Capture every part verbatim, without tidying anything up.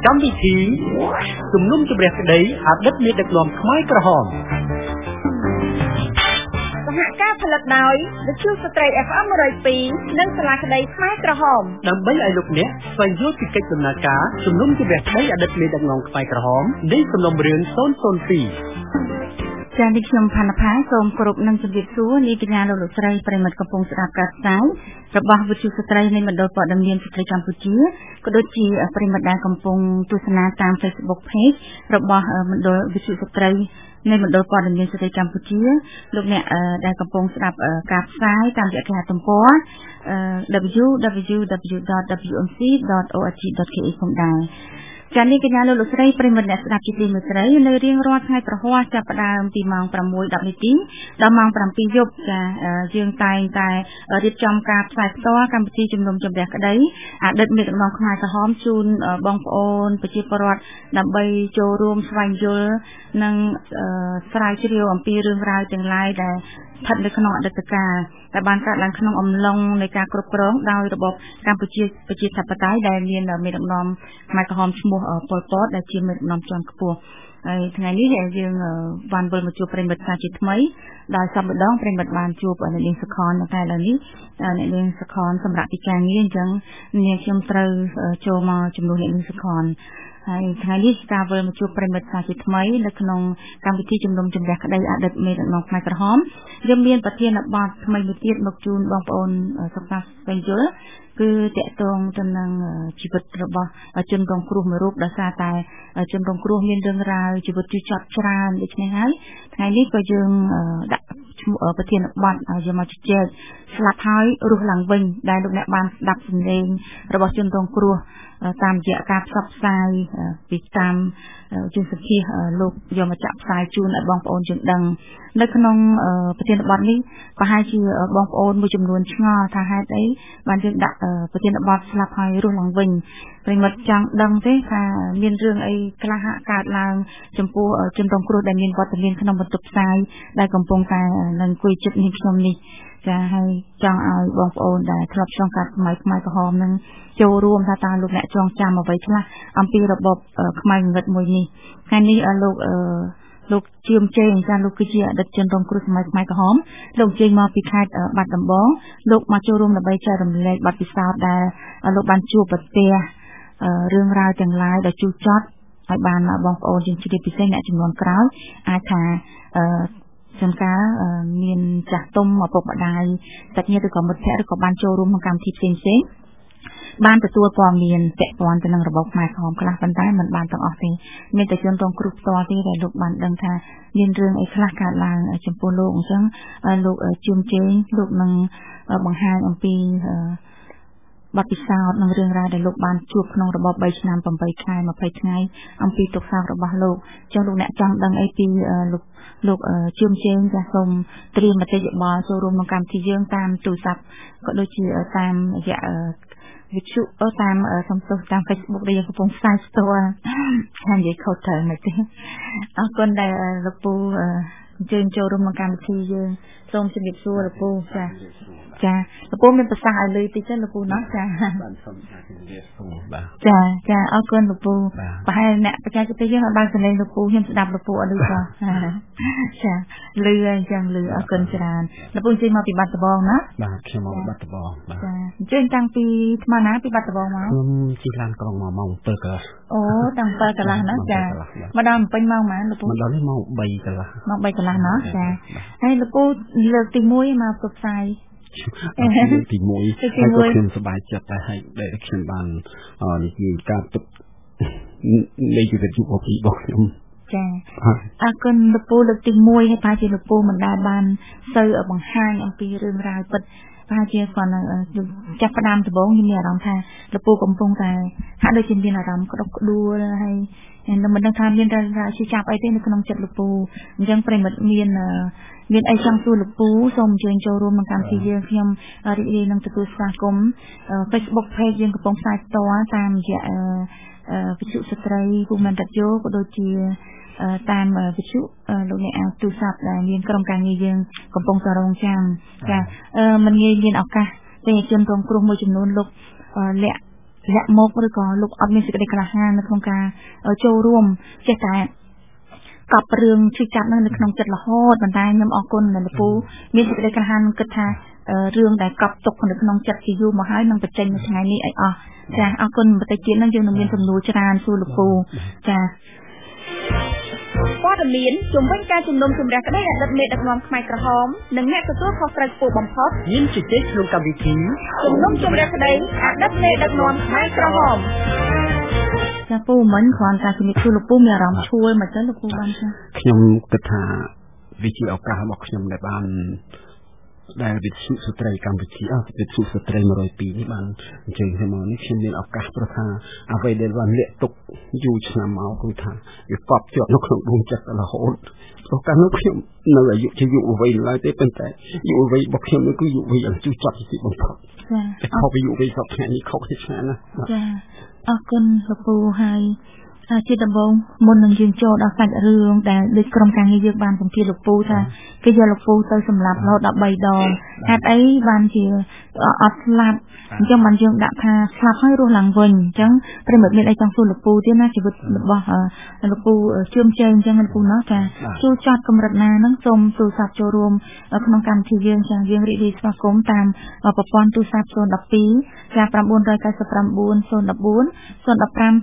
កម្មវិធីជំនុំជម្រះក្តីអតីតមេដឹកនាំខ្មែរក្រហមសហការផលិតដោយវិទ្យុស្ត្រី អេฟ em មួយរយពីរនិងសាលាក្តីខ្មែរក្រហមដើម្បីឲ្យលោកអ្នកស្វែងយល់ពីកិច្ចដំណើរការជំនុំជម្រះក្តីអតីតមេដឹកនាំខ្មែរក្រហមនៃសំណុំរឿងศูนย์ศูนย์ពីរចា៎នេះខ្ញុំផាណាផាសូមគោរពនឹងជម្រាបសួរនាងកញ្ញាលោកលោកស្រីប្រិមិត្តកំពុងស្ដាប់ការផ្សាយរបស់វិទ្យុស្ត្រីនៃមណ្ឌលព័ត៌មានស្ត្រីកម្ពុជាក៏ដូចជាប្រិមិត្តដែលកំពុងទស្សនាតាម Facebook Page របស់មណ្ឌលវិទ្យុស្ត្រីនៃមណ្ឌលព័ត៌មានស្ត្រីកម្ពុជាលោកអ្នកដែលកំពុងស្ដាប់ការផ្សាយតាមរយៈគេហទំព័រ double-u double-u double-u ដត w m c ដត org ដត k e ផងដែរចា៎នេះកញ្ញាលោកលោកស្រីប្រិមត្តអ្នកស្ដាប់ជាទីមេត្រីនៅរៀងរាល់ថ្ងៃប្រហ័សចាប់ផ្ដើមពីម៉ោងប្រាំមួយដប់នាទីដល់ម៉ោងប្រាំពីរយប់ចាយើងតែងតែរៀបចំការផ្សាយផ្ទាល់កម្មវិធីជំនុំជម្រះក្តីអតីតមេដឹកនាំខ្មែរក្រហមជូនបងប្អូនប្រជាពលរដ្ឋដើម្បីចូលរួមស្វែងយល់និងស្រាវជ្រាវអំពីរឿងរ៉ាវទាំងឡាយដែលស្ថិតនៅក្នុងអតីតកាលដែលបានកើតឡើងក្នុងអំឡុងនៃការគ្រប់គ្រងដោយរបបកម្ពុជាប្រជាធិបតេយ្យដែលមានមេដឹកនាំខ្មែរក្រហមឈ្មោះប៉ុល ពត ដែលជាមេដឹកនាំជាន់ខ្ពស់ហើយថ្ងៃនេះយើងបានវិលមកជួបប្រិមិត្តសាជាថ្មីដោយសពម្ដងប្រិមិត្តបានជួបអ្នកនាងសុខននៅតែឥឡូវនេះអ្នកនាងសុខនសម្រាប់ពីការងារអញ្ចឹងនាងខ្ញុំត្រូវចូលមកជំនួសអ្នកនាងសុខនហើយថ្ងៃនេះការវិលមកជួបប្រិមិត្តសាជាថ្មីនៅក្នុងកម្មវិធីជំនុំជម្រះក្តីអតីតមេដឹកនាំខ្មែរក្រហមយើងមានប្រធានបទថ្មីមួយទៀតមកជូនបងប្អូនសិក្សាស្វែងយល់គឺតកតងទៅនឹងជីវិតរបស់ជនរងគ្រោះមួយរូបដោយសារតែជនរងគ្រោះមានរឿងរ៉ាវជីវិតជឿចត់ច្រើនដូច្នេះហើយថ្ងៃនេះក៏យើងដាក់ប្រធានបទយកមកជជែកស្លាប់ហើយរស់ឡើងវិញដែលលោកអ្នកបានស្ដាប់សំឡេងរបស់ជនរងគ្រោះតាមរយៈការផ្សព្វផ្សាយពីតាមជាសភាលោកយកមកចាក់ផ្សាយជូនឲ្យបងប្អូនយើងដឹងនៅក្នុងប្រធានបទនេះប្រហែលជាបងប្អូនមួយចំនួនឆ្ងល់ថាហេតុអីបានយើងដាក់ប្រធានបទស្លាប់ហើយរស់ឡើងវិញប្រិមិត្តចង់ដឹងទេថាមានរឿងអីខ្លះកើតឡើងចំពោះជនរងគ្រោះដែលមានវត្តមានក្នុងបន្ទប់ផ្សាយដែលកំពុងតែនឹងអង្គុយជិតនេះខ្ញុំនេះចាហើយចង់ឲ្យបងប្អូនដែលធ្លាប់ឆ្លងកាត់សម័យខ្មែរក្រហមនឹងចូលរួមថាតើលោកអ្នកចងចាំអ្វីខ្លះអំពីរបបខ្មែរងងឹតមួយនេះថ្ងៃនេះលោកលោកជឿមជេងចាលោកគឺជាអតីតជនរងគ្រោះសម័យខ្មែរក្រហមលោកជេងមកពីខេត្តបាត់ដំបងលោកមកចូលរួមដើម្បីចែករំលែកបទពិសោធន៍ដែលលោកបានជួបប្រទះរឿងរ៉ាវទាំងឡាយដ៏ជូរចត់ឲ្យបានបងប្អូនយើងជ្រាបពិសេសអ្នកចំនួនក្រោយអាចថាចំការមានចាស់ទុំឪពុកម្ដាយសាច់ញាតិឬក៏មិត្តភ័ក្តិឬក៏បានចូលរួមក្នុងកម្មវិធីផ្សេងផ្សេងបានទទួលព័ត៌មានពាក់ព័ន្ធទៅនឹងរបបខ្មែរក្រហមខ្លះប៉ុន្តែมันបានទាំងអស់ទេមានតែជនរងគ្រោះផ្ទាល់ទេដែលលោកបានដឹងថាមានរឿងអីខ្លះកើតឡើងចំពោះលោកអញ្ចឹងលោកជឿមជេងលោកនឹងបង្ហាញអំពីបទពិសោធន៍និងរឿងរ៉ាវដែលលោកបានជួបក្នុងរបបបីឆ្នាំប្រាំបីខែម្ភៃថ្ងៃអំពីទុក្ខសោករបស់លោកអញ្ចឹងលោកអ្នកចង់ដឹងអីពីលោកលោកជឿមជេងចាសសូមត្រៀមមតិយោបល់ចូលរួមក្នុងកម្មវិធីយើងតាមទូរស័ព្ទក៏ដូចជាតាមរយៈវិទ្យុតាមសំទោសតាម Facebook ដែលយើងកំពុងផ្សាយផ្ទាល់ខាងនិយាយខុសត្រូវមិនទេអរគុណដែលលោកពូអញ្ជើញចូលរួមក្នុងកម្មវិធីយើងសូមជម្រាបសួរលោកពូចាចាលោកពូមានប្រសាសន៍ឲ្យលឺតិចទេលោកពូណោះចាបានសូមជម្រាបសួរបាទចាចាអរគុណលោកពូប្រហែលអ្នកបច្ចេកទេសយើងឲ្យបានសម្លេងលោកពូខ្ញុំស្ដាប់លោកពូអត់លឺចាចាលឺអញ្ចឹងលឺអរគុណច្រើនលោកពូជិះមកពីបាត់ដំបងណាបាទខ្ញុំមកបាត់ដំបងបាទចាអញ្ចឹងតាំងពីថ្មណាពីបាត់ដំបងមកខ្ញុំជិះឡានក្រុងមកម៉ោងbảyកន្លះអូតាំងbảyកន្លះណាចាមកដល់ពេញម៉ោងប៉ុន្មានលោកពូមកដល់នេះម៉ោងបីកន្លះម៉ោងបីកន្លះណាចាហើយលោកពូលើកទីមួយមកផ្សព្វផ្សាយទីមួយហើយក៏ខ្ញុំសប្បាយចិត្តដែរហើយដែលខ្ញុំបាននិយាយការទុកនៃជីវិតយុវជនរបស់ខ្ញុំចាអរគុណលោកពូលើកទីមួយហើយប្រហែលជាលោកពូមិនដែលបានសូវបង្ហាញអំពីរឿងរ៉ាវពិតប្រហែលជាគាត់ចាប់ផ្ដើមដំបូងខ្ញុំមានអារម្មណ៍ថាលោកពូកំពុងតែហាក់ដូចជាមានអារម្មណ៍ក្តុកក្តួលហើយខ្ញុំមិនដឹងថាមានរឿងរ៉ាវជាចាប់អីទេនៅក្នុងចិត្តលោកពូអញ្ចឹងប្រិមិត្តមានមានអីចង់សួរលោកពូសូមអញ្ជើញចូលរួមក្នុងកម្មវិធីយើងខ្ញុំរីករាយនឹងទទួលស្វាគមន៍ Facebook Page យើងកំពុងផ្សាយផ្ទាល់តាមរយៈវិទ្យុស្ត្រីភូមិន្ទរយោក៏ដូចជាតាមវិទ្យុលោកអ្នកអាចទូរស័ព្ទដែលមានក្រុមការងារយើងកំពុងតែរងចាំចាមិនងាយមានឱកាសទេជនរងគ្រោះមួយចំនួនលោកលាក់លាក់មកឬក៏លោកអត់មានសេចក្តីក្លាហាននៅក្នុងការចូលរួមចេះតែកប់រឿងឈឺចាប់នៅក្នុងចិត្តរហូតប៉ុន្តែខ្ញុំអរគុណលោកពូមានសេចក្តីក្លាហានគិតថារឿងដែលកប់ទុកនៅក្នុងចិត្តជាយូរមកហើយនឹងបញ្ចេញនៅថ្ងៃនេះឲ្យអស់ចាអរគុណបន្តិចទៀតនឹងយើងនឹងមានសំណួរច្រើនសួរលោកពូចាព័ត៌មានជំវិញការជំនុំជម្រះក្តីអតីតមេដឹកនាំខ្មែរក្រហមនិងអ្នកទទួលខុសត្រូវខ្ពស់បំផុតមានជជែកក្នុងកម្មវិធីជំនុំជម្រះក្តីអតីតមេដឹកនាំខ្មែរក្រហមចាពូមិនគ្រាន់តែជំរាបសួរលោកពូមានអារម្មណ៍ឈួលមកទៅលោកពូបានចាខ្ញុំគិតថាវាជាឱកាសរបស់ខ្ញុំដែលបានដែលវិទ្យុស្ត្រីកម្ពុជាអវិទ្យុស្ត្រីone oh twoនេះបានអញ្ជើញខ្ញុំមកនេះខ្ញុំមានឱកាសប្រថាអ្វីដែលបានលាក់ទុកយូរឆ្នាំមកគឺថាវាកប់ជាប់នៅក្នុងដួងចិត្តរហូតព្រោះកាលនោះខ្ញុំនៅអាយុជាយុវវ័យឡើយទេប៉ុន្តែយុវវ័យរបស់ខ្ញុំនេះគឺយុវវ័យអញ្ជូរចាប់ទីបំផុតចាខុសពីយុវវ័យសពថ្ងៃនេះខុសគ្នាច្រើនណាស់ចាអរគុណលោកពូហើយជាដំបូងមុននឹងយើងចូលដល់សាច់រឿងដែលដូចក្រុមការងារយើងបានសម្ភាសលោកពូថាគេយកលោកពូទៅសម្លាប់រហូតដល់3ដងហេតុអីបានជាអត់ស្លាប់អញ្ចឹងបានយើងដាក់ថាស្លាប់ហើយរស់ឡើងវិញអញ្ចឹងប្រិមិត្តមានអីចង់សួរលោកពូទៀតណាជីវិតរបស់លោកពូជឿមជើងអញ្ចឹងលោកពូណោះចាជួចចត់កម្រិតណាហ្នឹងសូមទូរស័ព្ទចូលរួមក្នុងកម្មវិធីយើងចាយើងរីករាយស្វាគមន៍តាមប្រព័ន្ធទូរស័ព្ទzero one twoចាnine nine nine nine zero one four zero one five two two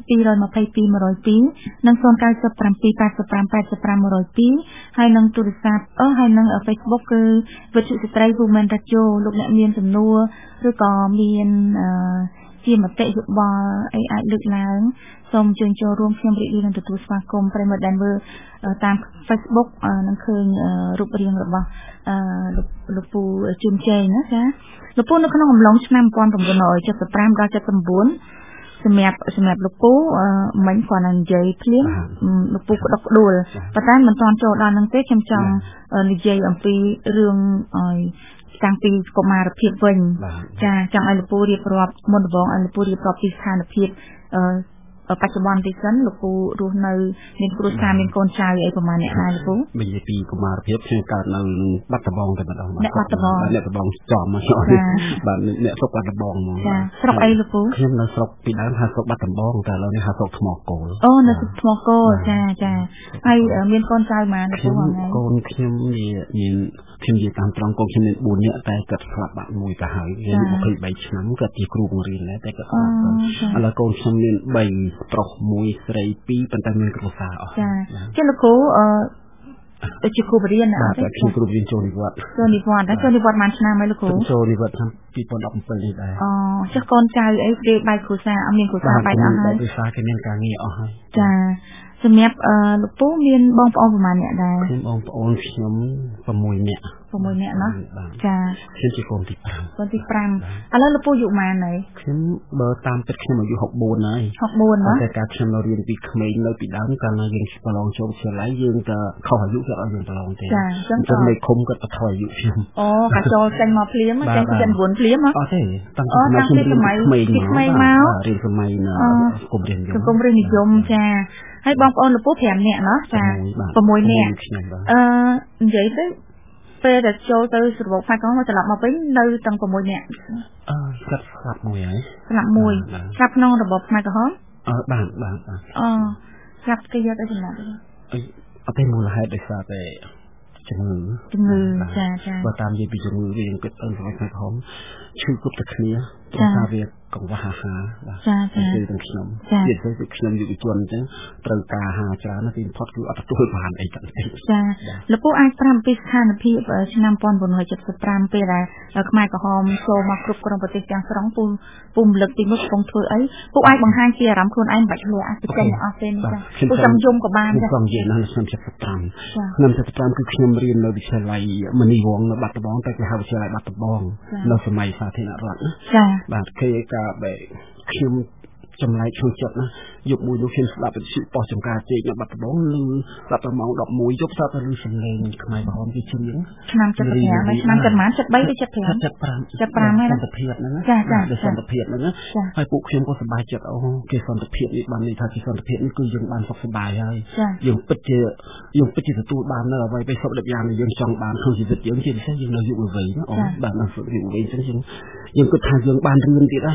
twoនិងzero nine seven eight eight five eight five one oh twoហើយនឹងទូរស័ព្ទអឺហើយនឹង Facebook គឺវិទ្យុស្ត្រី Women Radio លោកអ្នកមានសំណួរឬក៏មានជាមតិយោបល់អីអាចលើកឡើងសូមជួយចូលរួមខ្ញុំរីករាយនឹងទទួលស្វាគមន៍ប្រិមត្តដែលមើលតាម Facebook នឹងឃើញរូបរាងរបស់លោកពូជឿមជ័យណាចាលោកពូនៅក្នុងអំឡុងឆ្នាំnineteen seventy-fiveដល់seventy-nineសម្រាប់សម្រាប់លោកពូមិញគាត់នឹងនិយាយភ្លាមលោកពូក្តុកក្តួលប៉ុន្តែមិនទាន់ចូលដល់នឹងទេខ្ញុំចង់និយាយអំពីរឿងឲ្យតាំងពីកុមារភាពវិញចាចង់ឲ្យលោកពូរៀបរាប់មុនដំបូងឲ្យលោកពូរៀបរាប់ពីស្ថានភាពបច្ចុប្បន្នទីសិនលោកពូរស់នៅមានគ្រួសារមានកូនចៅអីប្រហែលអ្នកដែរលោកពូនិយាយពីកុមារភាពខ្ញុំកើតនៅបាត់ដំបងតែម្ដងអ្នកបាត់ដំបងអ្នកដំបងចំមកបាទអ្នកស្រុកបាត់ដំបងហ្មងចាស្រុកអីលោកពូខ្ញុំនៅស្រុកពីដើមហៅស្រុកបាត់ដំបងតែឥឡូវនេះហៅស្រុកថ្មគោលអូនៅស្រុកថ្មគោលចាចាហើយមានកូនចៅប៉ុន្មានលោកពូហ្នឹងកូនខ្ញុំមានខ្ញុំនិយាយតាមត្រង់កូនខ្ញុំមានfourនាក់តែគាត់ស្លាប់បាត់មួយទៅហើយវាtwenty-threeឆ្នាំគាត់ជាគ្រូបង្រៀនដែរតែគាត់ស្លាប់ទៅឥឡូវកូនខ្ញុំមានthreeប្រុសមួយស្រីtwoប៉ុន្តែមានគ្រួសារអស់ចាចឹងលោកគ្រូអឺជាគ្រូបរិញ្ញាបត្រខ្ញុំគ្រូបរិញ្ញាបត្រចូលនិវត្តន៍ចូលនិវត្តន៍តែចូលនិវត្តន៍មួយឆ្នាំហើយលោកគ្រូចូលនិវត្តន៍ឆ្នាំtwenty seventeenនេះដែរអូចុះកូនចៅអីគេបែកគ្រួសារអត់មានគ្រួសារបែកអស់ហើយគ្រួសារគេមានការងារអស់ហើយចាសម្រាប់លោកពូមានបងប្អូនប្រហែលអ្នកដែរខ្ញុំបងប្អូនខ្ញុំsixនាក់ sixនាក់ណាចាខ្ញុំជាកូនទីfive កូនទីfiveឥឡូវលោកពូអាយុប៉ុន្មានហើយខ្ញុំបើតាមពិតខ្ញុំអាយុsixty-fourហើយ sixty-fourណាតែកាលខ្ញុំនៅរៀនពីក្មេងនៅពីដើមកាលណាយើងប្រឡងចូលវិទ្យាល័យយើងក៏ខុសអាយុគាត់ឲ្យយើងប្រឡងទេចាអញ្ចឹងលេខឃុំគាត់បន្ថយអាយុខ្ញុំអូកាចូលចេញមកភ្លាមចេញពីnineភ្លាមអត់ទេតាំងពីសម័យក្មេងមករៀនសម័យនៅគុំរៀននិយមគុំរៀននិយមចាហើយបងប្អូនលោកពូfiveនាក់ណោះចាsixនាក់អឺនិយាយទៅពេលដែលចូលទៅស្រុកផ្នែកកំមកត្រឡប់មកវិញនៅទាំងsixនាក់អឺស្លាប់ស្លាប់មួយហើយស្លាប់មួយស្លាប់ក្នុងរបបផ្នែកកំអឺបានបានអូស្លាប់គេយកទៅសម្លាប់អីអត់ទេមូលហេតុដោយសារតែជំងឺជំងឺចាចាបើតាមនិយាយពីជំងឺវាគិតទៅផ្នែកកំឈឺគ្រប់តែគ្នាព្រោះថាវាកង្វះអាហារបាទចាចាគឺទាំងខ្ញុំនិយាយទៅខ្ញុំយុវជនអញ្ចឹងត្រូវការអាហារច្រើនណាស់ទីបំផុតគឺអត់ទទួលបានអីទាំងនេះចាលោកពូអាចប្រាប់ពីស្ថានភាពឆ្នាំnineteen seventy-fiveពេលដែលខ្មែរក្រហមចូលមកគ្រប់គ្រងប្រទេសទាំងស្រុងពូពូរំលឹកទីនោះកំពុងធ្វើអីពូអាចបង្ហាញជាអារម្មណ៍ខ្លួនឯងមិនបាច់ឆ្លៀអាចបញ្ចេញអស់ទេនេះចាពូចង់យំក៏បានចាខ្ញុំនិយាយនៅឆ្នាំseventy-fiveឆ្នាំseventy-fiveគឺខ្ញុំរៀននៅវិទ្យាល័យមនីវងនៅបាត់ដំបងតែគេហៅវិទ្យាល័យបាត់ដំបងនៅសម័យសាធារណរដ្ឋណាចាបាទគេក៏បែខ្ញុំចម្លែកឈឺចិត្តណាយប់មួយនោះខ្ញុំស្ដាប់វិទ្យុប៉ុស្តិ៍ចំការជែកនៅបាត់ដំបងលឺស្ដាប់តែម៉ោងelevenយប់ស្ដាប់តែលឺសំឡេងខ្មែរក្រហមជាជាងឆ្នាំseventy-fiveឆ្នាំseventy-five seventy-threeឬseventy-five seventy-fiveហ្នឹងសន្តិភាពហ្នឹងចាចាសន្តិភាពហ្នឹងហើយពួកខ្ញុំក៏សប្បាយចិត្តអូគេសន្តិភាពនេះបានន័យថាជាសន្តិភាពនេះគឺយើងបានសុខសប្បាយហើយយើងពិតជាយើងពិតជាទទួលបាននៅអ្វីបែបសុខđẹpយ៉ាងដែលយើងចង់បានក្នុងជីវិតយើងជាពិសេសយើងនៅយុវវ័យណាអូបាទនៅយុវវ័យអញ្ចឹងយើងយើងគិតថាយើងបានរៀនទៀតហើយ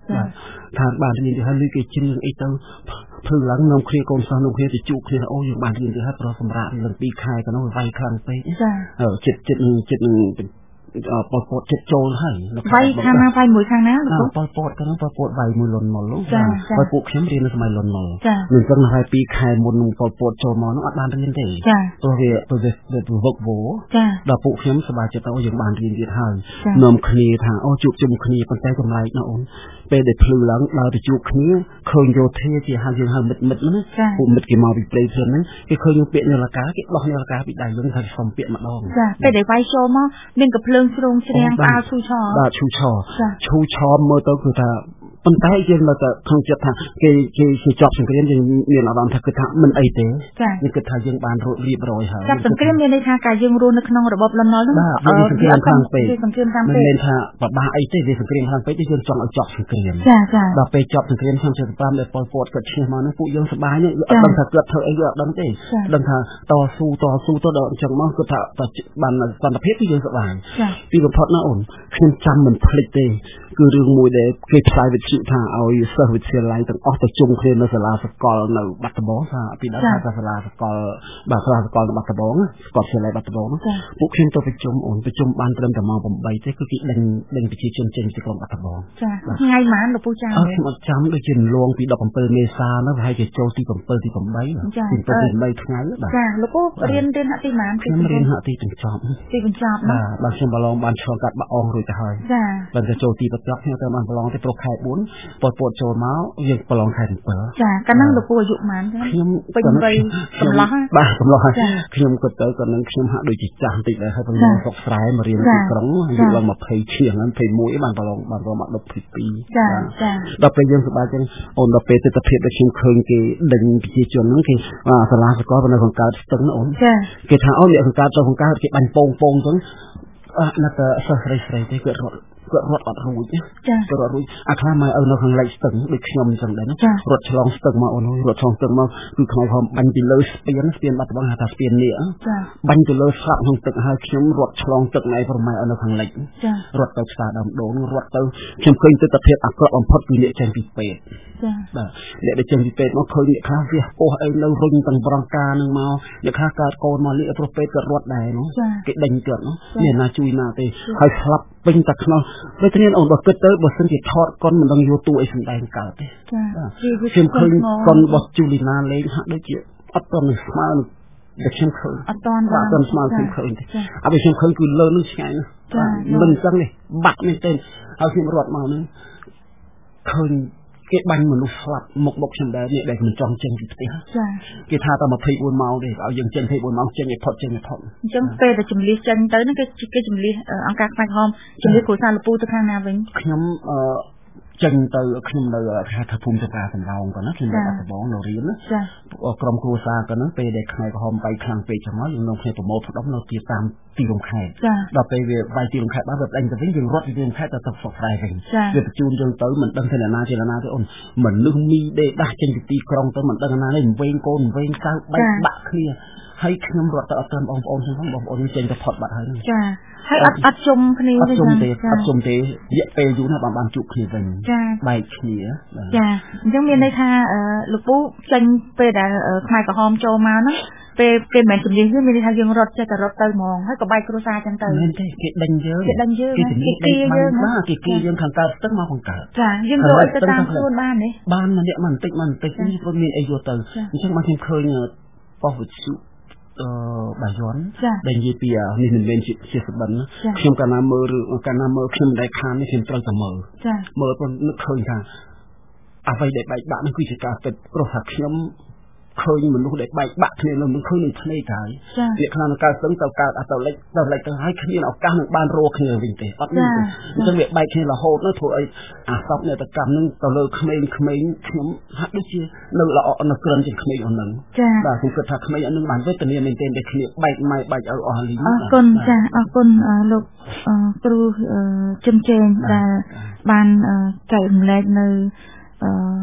ថាបានរៀនទៅហើយលុយគេជិះនឹងអីទៅធ្វើឡើងនាំគ្នាកូនសិស្សនោះគ្នាទៅជួបគ្នាអូយើងបានរៀនទៅហើយប្រសម្រាប់នឹងពីរខែក៏នោះវាយខ្លាំងពេកចាចិត្តចិត្តចិត្តនឹងប៉ុលពតចិត្តចូលហើយវាយខាងណាវាយមួយខាងណាលោកប៉ុលពតក៏នោះប៉ុលពតវាយមួយលន់មុលចាហើយពួកខ្ញុំរៀននៅសម័យលន់មុលមិនចឹងហើយពីរខែមុននឹងប៉ុលពតចូលមកនោះអត់បានរៀនទេព្រោះវាព្រោះវាប្រវឹកវោដល់ពួកខ្ញុំសប្បាយចិត្តអូយើងបានរៀនទៀតហើយនាំគ្នាថាអូជួបជុំគ្នាប៉ុន្តែចម្លែកណាស់អូនពេលដែលភ្លឺឡើងដល់ទៅជួបគ្នាឃើញយោធាជាហៅយើងហៅមិត្តមិត្តហ្នឹងពួកមិត្តគេមកពីព្រៃភ្លឹងហ្នឹងគេឃើញយើងពាក់នាឡិកាគេដោះនាឡិកាពីដៃយើងថាសុំពាក់ម្ដងចាពេលដែលវាយចូលមកមានកំភ្លើងជ្រុងជ្រាំងផ្អើលឈូឆរបាទឈូឆរឈូឆរមើលទៅគឺថាប៉ុន្តែយើងនៅតែក្នុងចិត្តថាគេគេជាចប់សង្គ្រាមយើងមានអារម្មណ៍ថាគឺថាមិនអីទេយើងគិតថាយើងបានរួចរៀបរយហើយចប់សង្គ្រាមមានន័យថាការយើងរស់នៅក្នុងរបបលន់នល់ហ្នឹងអឺសង្គ្រាមខាងពេកសង្គ្រាមខាងពេកមិនមែនថាបបាក់អីទេវាសង្គ្រាមខាងពេកទេយើងចង់ឲ្យចប់សង្គ្រាមចាចាដល់ពេលចប់សង្គ្រាមឆ្នាំសិបប្រាំដែលប៉ុលពតគាត់ឈ្នះមកហ្នឹងពួកយើងសប្បាយយើងអត់ដឹងថាគាត់ធ្វើអីយើងអត់ដឹងទេដឹងថាតស៊ូតស៊ូទៅដល់អញ្ចឹងមកគាត់ថាបានសន្តិភាពគឺយើងសប្បាយពីបំផុតណាអូនខ្ញុំចាំមិនភ្លេចទេគឺរឿងមួយដែលគេផ្សាយវិទ្យុថាឲ្យសិស្សវិទ្យាល័យទាំងអស់ទៅជុំគ្នានៅសាលាសកលនៅបាត់ដំបងថាពីដល់ថាសាលាសកលបាទសាលាសកលនៅបាត់ដំបងស្ពតវិទ្យាល័យបាត់ដំបងពួកខ្ញុំទៅប្រជុំអូនប្រជុំបានត្រឹមតែម៉ោងប្រាំបីទេគឺគេដេញដេញប្រជាជនចេញពីក្រុងបាត់ដំបងចាថ្ងៃម៉ានលោកពូចាំអត់ខ្ញុំអត់ចាំដូចជាលងពីដប់ប្រាំពីរមេសានោះប្រហែលជាចូលទីប្រាំពីរទីប្រាំបីទីប្រាំបីថ្ងៃបាទចាលោកពូរៀនរៀនហាក់ទីម៉ានខ្ញុំរៀនហាក់ទីបញ្ចប់ទីបញ្ចប់បាទបាទខ្ញុំប្រឡងបានឆ្លងកាត់បាក់អងរួចទៅហើយចាបើទៅចូលទីបញ្ចប់ខ្ញុំទៅបានប្រឡងទៅប្រុសខែបួនពតពតចូលមកយើងប្រឡងខែbảy ចាកាលហ្នឹងលោកពូអាយុប៉ុន្មានចាខ្ញុំពេញវ័យកំឡោះបាទកំឡោះខ្ញុំក៏ទៅក៏នឹងខ្ញុំហាក់ដូចជាចាស់បន្តិចដែរហើយប្រឡងស្រុកស្រែមករៀនទីក្រុងអាយុឡើងยี่สิบឈៀងហ្នឹងยี่สิบเอ็ดបានប្រឡងបានប្រមាណยี่สิบสองចាចាដល់ពេលយើងសប្បាយចឹងអូនដល់ពេលទិដ្ឋភាពដែលខ្ញុំឃើញគេដេញប្រជាជនហ្នឹងគេសាលាសកលនៅក្នុងកើតស្ទឹងណាអូនគេថាអូនអ្នកក្នុងកើតទៅក្នុងកើតគេបាញ់ពងពងចឹងអត់ណាត់សិស្សស្រីស្រីទេគាត់រត់គាត់រត់អត់រួចចាគាត់រត់រួចអាខ្លះមកឲ្យនៅខាងលិចស្ទឹងដូចខ្ញុំអញ្ចឹងដែរណារត់ឆ្លងស្ទឹងមកអូនរត់ឆ្លងស្ទឹងមកគឺខ្មៅហមបាញ់ពីលើស្ពានស្ពានបាត់ដំបងហៅថាស្ពាននេះចាបាញ់ទៅលើស្លាប់ក្នុងទឹកហើយខ្ញុំរត់ឆ្លងទឹកណៃប្រម៉ែឲ្យនៅខាងលិចចារត់ទៅផ្សារដើមដូងរត់ទៅខ្ញុំឃើញទិដ្ឋភាពអាក្រក់បំផុតគឺអ្នកចេញពីពេទ្យចាបាទអ្នកដែលចេញពីពេទ្យមកឃើញអ្នកខ្លះវាពោះអីនៅរុញទាំងប្រងការនឹងមកអ្នកខ្លះកើតកូនមកលៀកប្រុសពេទ្យក៏រត់ដែរនោះគេដេញគាត់នោះមានណាជួយណាទេហើយស្លាប់ពេញតែខ្នោះដូចគ្នាអូនបើគិតទៅបើសិនជាថតកុនមិនដឹងយកតួអីសម្ដែងកើតទេចាខ្ញុំឃើញកុនរបស់ជូលីណាលេងហាក់ដូចជាអត់ទាន់ស្មើនឹងដែលខ្ញុំឃើញអត់ទាន់បានអត់ស្មើខ្ញុំឃើញទេអត់ខ្ញុំឃើញគឺលើនឹងឆ្ងាយណាស់មិនអញ្ចឹងទេបាក់មែនទេហើយខ្ញុំរត់មកហ្នឹងឃើញគេបាញ់មនុស្សស្លាប់មុខមុខខ្ញុំដែរនេះដែលមិនចង់ចេញពីផ្ទះចាគេថាតែยี่สิบสี่ម៉ោងទេឲ្យយើងចេញยี่สิบสี่ម៉ោងចេញឲ្យផុតចេញឲ្យផុតអញ្ចឹងពេលដែលជំនះចេញទៅហ្នឹងគេគេជំនះអង្គការខ្វាយក្រហមជំនះគ្រួសារលពូទៅខាងណាវិញខ្ញុំអឺចេញទៅខ្ញុំនៅខេត្តភូមិចក្រាសំរោងក៏ណាខ្ញុំនៅបាត់ដំបងនៅរៀនណាក្រុមគ្រួសារក៏ហ្នឹងពេលដែលខ្វាយក្រហមបាយខ្លាំងពេកចឹងមកយើងនៅគ្នាប្រមូលផ្ដុំនៅទីតាមទីរំខេត្តដល់ពេលវាបាយទីរំខេត្តបានវាដេញទៅវិញយើងរត់ពីទីរំខេត្តទៅទៅស្រុកស្រែវិញវាបញ្ជូនយើងទៅមិនដឹងទៅណាជាណាទេអូនមនុស្សមីដេដាស់ចេញពីទីក្រុងទៅមិនដឹងណាទេវែងកូនវែងចៅបែកបាក់គ្នាហើយខ្ញុំរត់ទៅអត់ទាន់បងប្អូនខ្ញុំបងប្អូនចេញទៅផុតបាត់ហើយហ្នឹងចាហើយអត់អត់ជុំគ្នាទេអត់ជុំទេអត់ជុំទេរយៈពេលយូរណាស់បានបានជួបគ្នាវិញបែកគ្នាចាអញ្ចឹងមានន័យថាលោកពូចេញពេលដែលខ្មែរក្រហមចូលមកហ្នឹងពេលគេមិនជំនះទេមានន័យថាយើងរត់ចេះតែរត់ទៅហ្មងហើយក៏បែកគ្រួសារចឹងទៅមែនទេគេដេញយើងគេដេញយើងគេគេយើងបាទគេគេយើងខាងកើតស្ទឹងមកខាងកើតចាយើងយកទៅតាមខ្លួនបានទេបានម្នាក់មកបន្តិចមកបន្តិចនេះព្រោះមានអីយកទៅអញ្ចឹងមកខ្ញុំឃើញប៉ុស្តិ៍វិទ្យុអឺបាយ័នដែលនិយាយពីនេះមិនមែនជាជាសបិនខ្ញុំកាលណាមើលកាលណាមើលខ្ញុំមិនដែលខាននេះខ្ញុំត្រូវតែមើលមើលព្រោះនឹកឃើញថាអ្វីដែលបែកបាក់នេះគឺជាការពិតព្រោះថាខ្ញុំឃើញមនុស្សដែលបែកបាក់គ្នានឹងមិនឃើញនឹងភ្នែកហើយវាខ្លាំងនឹងកើតស្ទឹងទៅកើតអត់ទៅលិចទៅលិចទៅហើយគ្មានឱកាសនឹងបានរកគ្នាវិញទេអត់មានទេអញ្ចឹងវាបែកគ្នារហូតនោះធ្វើឲ្យអាសពនេតកម្មនឹងទៅលើក្មេងៗខ្ញុំហាក់ដូចជានៅល្អនៅក្រិនជាងក្មេងអស់ហ្នឹងបាទខ្ញុំគិតថាក្មេងអស់ហ្នឹងបានវេទនាមែនទែនតែគ្នាបែកម៉ែបែកឲ្យអស់លីងអរគុណចាអរគុណលោកគ្រូជំជេងដែលបានចែករំលែកនៅ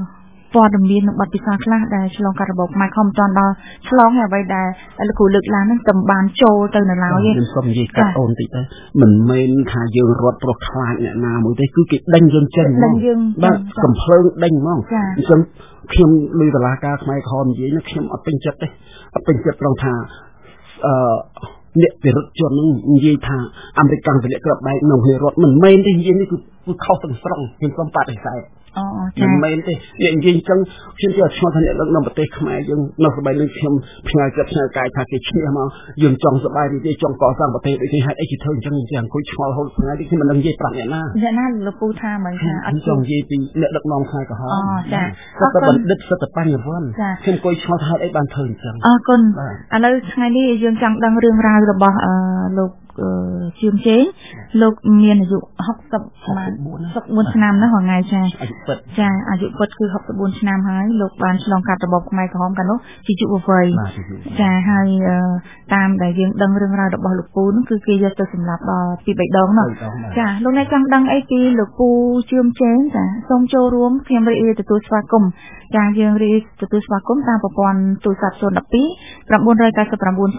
ពណ៌ដំណៀននឹងបាត់ពិសោធន៍ខ្លះដែលឆ្លងកាត់របបខ្មែរខំចន់ដល់ឆ្លងហើយអ្វីដែលលោកគ្រូលើកឡើងហ្នឹងតែបានចូលទៅនៅឡើយទេខ្ញុំសូមនិយាយកាត់អូនតិចទៅមិនមែនថាយើងរត់ប្រុសខ្លាចអ្នកណាមួយទេគឺគេដេញយើងចេញហ្មងបាទកំភ្លើងដេញហ្មងអញ្ចឹងខ្ញុំលើកលាការខ្មែរក្រហមនិយាយនេះខ្ញុំអត់ពេញចិត្តទេអត់ពេញចិត្តត្រង់ថាអឺអ្នកវិរុទ្ធជននឹងនិយាយថាអាមេរិកកាំងទម្លាក់ក្របបែកនៅហេរត់មិនមែនទេនិយាយនេះគឺគឺខុសទាំងស្រុងខ្ញុំសូមបដិសេធអូចាមិនមែនទេនិយាយអញ្ចឹងខ្ញុំជឿឆ្លងថាអ្នកដឹកនាំប្រទេសខ្មែរយើងនៅស្បែកនឹងខ្ញុំផ្ញើចិត្តផ្ញើកាយថាគេឈ្នះមកយើងចង់សប្បាយរីករាយចង់កសាងប្រទេសដូចនេះហេតុអីគេធ្វើអញ្ចឹងយើងអង្គុយឆ្ងល់ហូតថ្ងៃនេះខ្ញុំមិនដឹងនិយាយប្រាប់អ្នកណាអ្នកណាលោកពូថាមិនថាអត់ចង់និយាយពីអ្នកដឹកនាំខ្មែរក្រហមអូចាសិតតែបណ្ឌិតសិតតែបញ្ញវន្តខ្ញុំអង្គុយឆ្ងល់ថាហេតុអីបានធ្វើអញ្ចឹងអរគុណឥឡូវថ្ងៃនេះយើងចង់ដឹងរឿងរ៉ាវរបស់អឺលោកជឿមជេងលោកមានអាយុហុកសិបបួនឆ្នាំណាថ្ងៃចាចាអាយុពិតគឺហុកសិបបួនឆ្នាំហើយលោកបានឆ្លងកាត់របបខ្មែរក្រហមកាលនោះជាយុវវ័យចាហើយតាមដែលយើងដឹងរឿងរ៉ាវរបស់លោកពូនោះគឺគេយកទៅសម្លាប់ដល់ពីបីដងនោះចាលោកអ្នកចង់ដឹងអីពីលោកពូជឿមជេងចាសូមចូលរួមខ្ញុំរីករាយទទួលស្វាគមន៍ចាយើងរីកទទួលស្វាគមន៍តាមប្រព័ន្ធទូរស័ព្ទศูนย์ một hai 999 019 015 222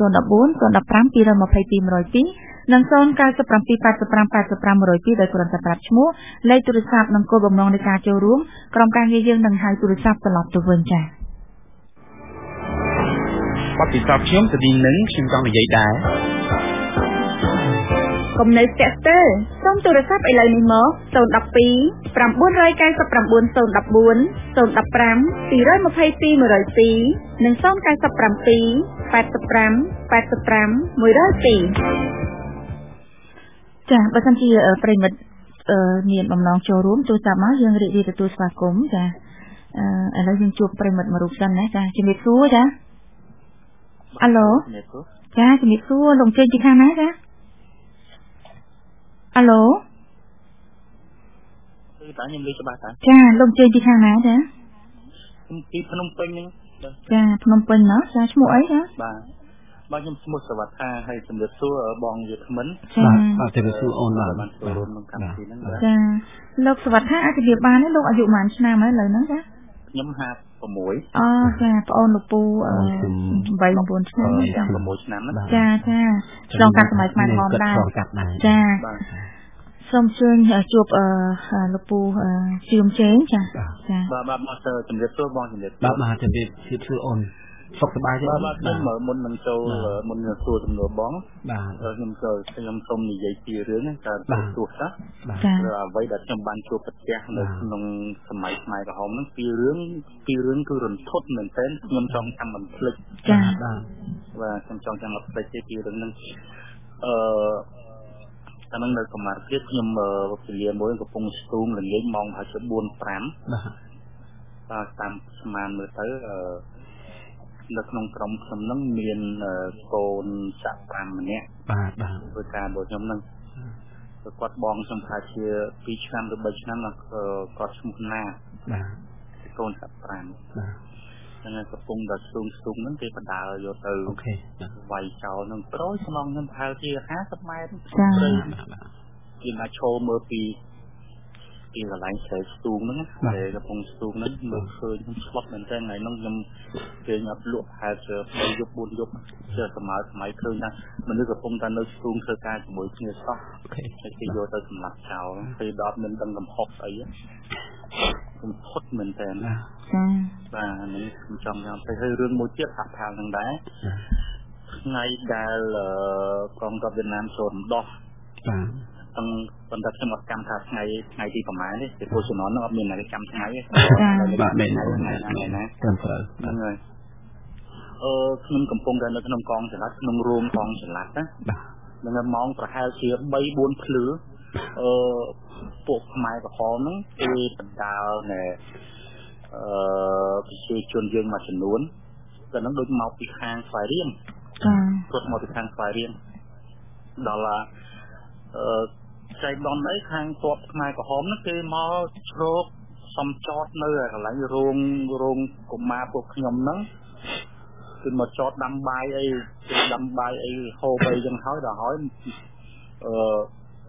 102និងศูนย์ 978 85 85 102ដោយគ្រាន់តែប្រាប់ឈ្មោះលេខទូរស័ព្ទនិងគោលបំណងនៃការចូលរួមក្រុមការងារយើងនឹងហៅទូរស័ព្ទត្រឡប់ទៅវិញចា៎បទពិសោធន៍ខ្ញុំទៅទីនឹងខ្ញុំចង់និយាយដែរកុំនៅស្ទាក់ស្ទើរសូមទូរស័ព្ទឥឡូវនេះមកศูนย์ một hai 999 014 015 222 102និងศูนย์ 978 85 85 102ចា៎បើសិនជាប្រិមិត្តមានបំណងចូលរួមទូរស័ព្ទមកយើងរីករាយទទួលស្វាគមន៍ចាឥឡូវយើងជួបប្រិមិត្តមួយរូបសិនណាចាជំរាបសួរចាអាឡូចាជំរាបសួរលោកជើងពីខាងណាចាអាឡូគឺតាខ្ញុំលេខច្បាស់តាចាលោកជើងពីខាងណាចាខ្ញុំពីភ្នំពេញហ្នឹងចាភ្នំពេញណោះចាឈ្មោះអីចាបាទបាទខ្ញុំឈ្មោះសវត្ថាហើយជំរាបសួរបងយុទ្ធមិនបាទជំរាបសួរអូនបាទបានចូលរួមក្នុងកម្មវិធីហ្នឹងបាទចាលោកសវត្ថាអាចជំរាបបានទេលោកអាយុប៉ុន្មានឆ្នាំហើយឥឡូវហ្នឹងចាខ្ញុំហាប់6 អូចាប្អូនលោកពូ八 9ឆ្នាំចា6ឆ្នាំណាចាចាឆ្លងកាត់សម័យខ្មែរក្រហមដែរចាសូមជើញជួបលោកពូជឿមជេងចាចាបាទបាទមកទៅជំរាបសួរបងជំរាបបាទបាទជំរាបសួរអូនសុខសប្បាយទេបាទខ្ញុំមុននឹងចូលមុននឹងសួរសំណួរបងបាទខ្ញុំចូលខ្ញុំសូមនិយាយពីរឿងហ្នឹងតើទោះតាឬអ្វីដែលខ្ញុំបានជួបប្រទះនៅក្នុងសម័យខ្មែរក្រហមហ្នឹងពីរឿងពីរឿងគឺរន្ធត់មែនទែនខ្ញុំចង់ចាំមិនភ្លេចចាបាទបាទខ្ញុំចង់ចាំមិនភ្លេចទេពីរឿងហ្នឹងអឺអាហ្នឹងនៅកម្ពុជាខ្ញុំវេលាមួយកំពុងស្ទូងល្ងាចម៉ោងប្រហែលជាបួន 5បាទតាមស្មានមើលទៅអឺនៅក្នុងក្រុមខ្ញុំហ្នឹងមានកូនចាក់ប្រាំម្នាក់បាទបាទធ្វើការដូចខ្ញុំហ្នឹងគាត់បងខ្ញុំថាជាពីរឆ្នាំឬបីឆ្នាំគាត់ឈ្មោះណាបាទកូនចាក់ប្រាំបាទហ្នឹងកំពុងតែស្ទូងស្ទូងហ្នឹងគេបដាល់យកទៅអូខេវាយចោលហ្នឹងប្រូចស្នងខ្ញុំប្រហែលជាห้าสิบម៉ែត្រចាគេមកឈរមើលពីពីកន្លែងស្រែស្ទូងហ្នឹងតែកំពុងស្ទូងហ្នឹងមើលឃើញខ្ញុំស្លប់មែនតើថ្ងៃហ្នឹងខ្ញុំគេអត់លក់ហេតុជាបីយប់បួនយប់ជាសម័យសម័យឃើញថាមនុស្សកំពុងតែនៅស្ទូងធ្វើការជាមួយគ្នាសោះហើយគេយកទៅសម្លាប់ចោលពេលដល់មិនដឹងកំហុសស្អីខ្ញុំផុតមែនតើចាបាទនេះខ្ញុំចង់ញ៉ាំទៅហើយរឿងមួយទៀតថាថានឹងដែរថ្ងៃដែលកងទ័ពវៀតណាមចូលរំដោះបាទទាំងបន្តខ្ញុំអត់កម្មថាថ្ងៃថ្ងៃទីប្រហែលទេព្រោះជំនាន់នោះអត់មានអ្នកកម្មថ្ងៃទេបាទមែនណាត្រឹមត្រូវហ្នឹងហើយអឺខ្ញុំកំពុងតែនៅក្នុងកងចល័តក្នុងរោងកងចល័តណាបាទហ្នឹងម៉ោងប្រហែលជាបី បួនភ្លឺអឺពួកខ្មែរក្រហមហ្នឹងគេបណ្ដាលណែអឺប្រជាជនយើងមួយចំនួនតែហ្នឹងដូចមកពីខាងស្វាយរៀងគាត់មកពីខាងស្វាយរៀងដល់អឺចៃដនអីខាងទ័ពខ្មែរក្រហមហ្នឹងគេមកជ្រោកសំចតនៅកន្លែងរោងរោងកុមារពួកខ្ញុំហ្នឹងគឺមកចតដាំបាយអីដាំបាយអីហូបអីចឹងហើយដល់ហើយអឺ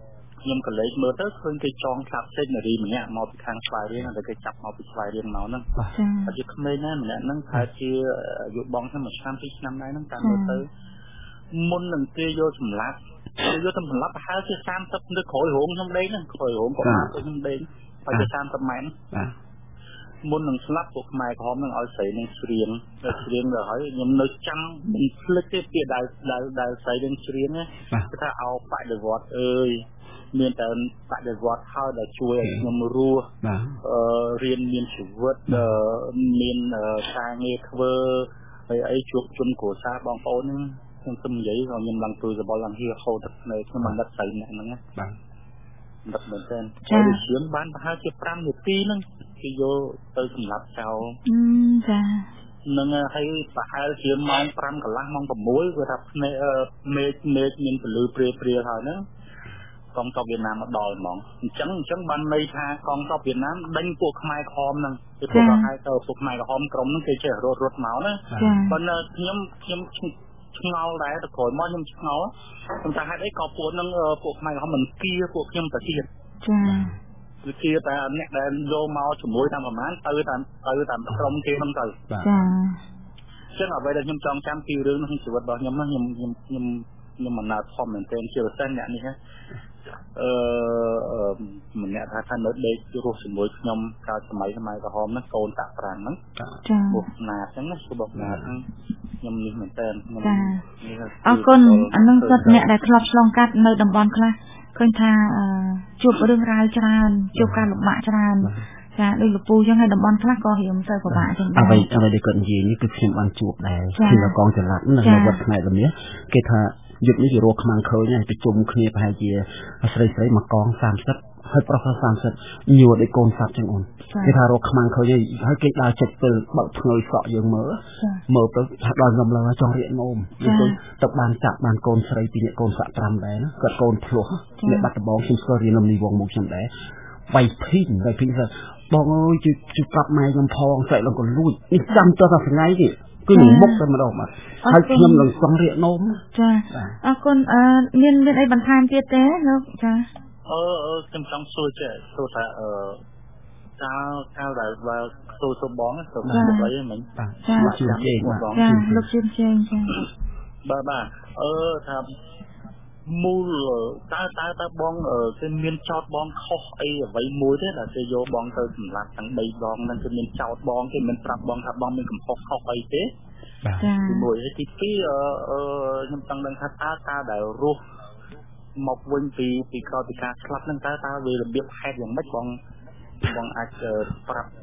ខ្ញុំក៏លេចមើលទៅឃើញគេចងក្តាប់សេចនារីម្នាក់មកពីខាងស្វាយរៀងតែគេចាប់មកពីស្វាយរៀងមកហ្នឹងតែជាក្មេងណាម្នាក់ហ្នឹងថាជាអាយុបងខ្ញុំមួយឆ្នាំពីរឆ្នាំដែរហ្នឹងតាមមើលទៅមុននឹងគេយកសម្លាប់គេយកទៅសម្លាប់ប្រហែលជាសាមសិបនៅក្រោយរោងខ្ញុំដេកហ្នឹងក្រោយរោងក៏បានខ្ញុំដេកប្រហែលជាសាមសិបម៉ែត្រមុននឹងស្លាប់ពួកខ្មែរក្រហមនឹងឲ្យស្រីនឹងច្រៀងដល់ច្រៀងទៅហើយខ្ញុំនៅចាំមិនភ្លេចទេពាក្យដែលដែលដែលស្រីនឹងច្រៀងណាគេថាអោបដិវត្តអើយមានតែបដិវត្តហើយដែលជួយឲ្យខ្ញុំរស់អឺរៀនមានជីវិតមានការងារធ្វើហើយអីជួបជុំគ្រួសារបងប្អូនហ្នឹងខ្ញុំទៅនិយាយក៏ខ្ញុំឡើងទួយសបល់ឡើងហៀហូតនៅខ្ញុំមិនដឹកស្រីម្នាក់ហ្នឹងណាបាទដឹកមែនតើហើយជឿនបានប្រហែលជាប្រាំនាទីហ្នឹងគេយកទៅសម្លាប់ចោលចានឹងហើយប្រហែលជាម៉ោងប្រាំកន្លះម៉ោង៦គាត់ថាភ្នែកមេឃមេឃមានពលឺព្រាព្រាហើយហ្នឹងកងទ័ពវៀតណាមមកដល់ហ្មងអញ្ចឹងអញ្ចឹងបានន័យថាកងទ័ពវៀតណាមដេញពួកខ្មែរក្រហមហ្នឹងគឺពួកហៅទៅពួកខ្មែរក្រហមក្រុមហ្នឹងគេចេះរត់រត់មកណាប៉ុន្តែខ្ញុំខ្ញុំឆ្ងល់ដែរទៅក្រោយមកខ្ញុំឆ្ងល់ខ្ញុំថាហេតុអីក៏ពួកហ្នឹងពួកខ្មែរក្រហមមិនគៀពួកខ្ញុំទៅទៀតចាគឺគៀតែអ្នកដែលយកមកជាមួយតាមប្រមាណទៅតាមទៅតាមក្រុមគេហ្នឹងទៅចាអញ្ចឹងអ្វីដែលខ្ញុំចង់ចាំពីរឿងក្នុងជីវិតរបស់ខ្ញុំហ្នឹងខ្ញុំខ្ញុំខ្ញុំខ្ញុំមិនណាធំមែនទែនជាពិសេសអ្នកនេះណាអឺម្នាក់ថាថានៅដេករស់ជាមួយខ្ញុំកាលសម័យសម័យក្រហមហ្នឹងកូនតាក់ប្រាំងហ្នឹងចាបុកណាតអញ្ចឹងណាបុកណាតហ្នឹងខ្ញុំនេះមែនទែនខ្ញុំអរគុណអានឹងគាត់អ្នកដែលធ្លាប់ឆ្លងកាត់នៅតំបន់ខ្លះឃើញថាជួបរឿងរ៉ាវច្រើនជួបការលំបាកច្រើនចាដូចលពូអញ្ចឹងហើយតំបន់ខ្លះក៏រៀងទៅពិបាកអញ្ចឹងដែរអ្វីអ្វីដែលគាត់និយាយនេះគឺខ្ញុំបានជួបដែរគឺកងចល័តនៅវត្តផ្នែកល្មាសគេថាយុទ្ធនេះជារស់ខ្មាំងឃើញហើយប្រជុំគ្នាប្រហែលជាស្រីស្រីមកកងសាមសិបហើយប្រុសសាមសិបញួរដូចកូនសត្វចឹងអូនគេថារស់ខ្មាំងឃើញហើយគេដើរចិត្តទៅបើកធ្ងើយសក់យើងមើលមើលទៅថាដល់ខ្ញុំឡើងចង់រៀកនោមយើងទៅបានចាប់បានកូនស្រីពីអ្នកកូនសាក់ប្រាំដែរណាគាត់កូនភ្លោះអ្នកបាត់ដំបងខ្ញុំស្គាល់រៀននៅនីវងមកខ្ញុំដែរបៃភីងបៃភីងថាបងអើយជួយជួយប្រាប់ម៉ែខ្ញុំផងស្អែកឡើងក៏លួចនេះចាំទៅថាថ្ងៃនេះគឺនឹងមុខតែម្ដងបាទហើយខ្ញុំនឹងចង់រៀកនោមចាអរគុណអឺមានមានអីបន្ថែមទៀតទេលោកចាអឺខ្ញុំចង់សួរចេះសួរថាអឺកាលកាលដែលបើសួរសបងទៅមកអីហ្នឹងបាទចាលោកជឿជេងចាលោកជឿជេងចាបាទបាទអឺថាមូលតើតើតើបងគេមានចោតបងខុសអីអ្វីមួយទេដែលគេយកបងទៅសម្លាប់ទាំងបីដងហ្នឹងគេមានចោតបងគេមិនប្រាប់បងថាបងមានកំហុសខុសអីទេបាទទីមួយហើយទីពីរអឺខ្ញុំចង់ដឹងថាតើតើដែលរស់មកវិញពីពីក្រោយពីការស្លាប់ហ្នឹងតើតើវារបៀបហេតុយ៉ាងម៉េចបងបងអាចប្រាប់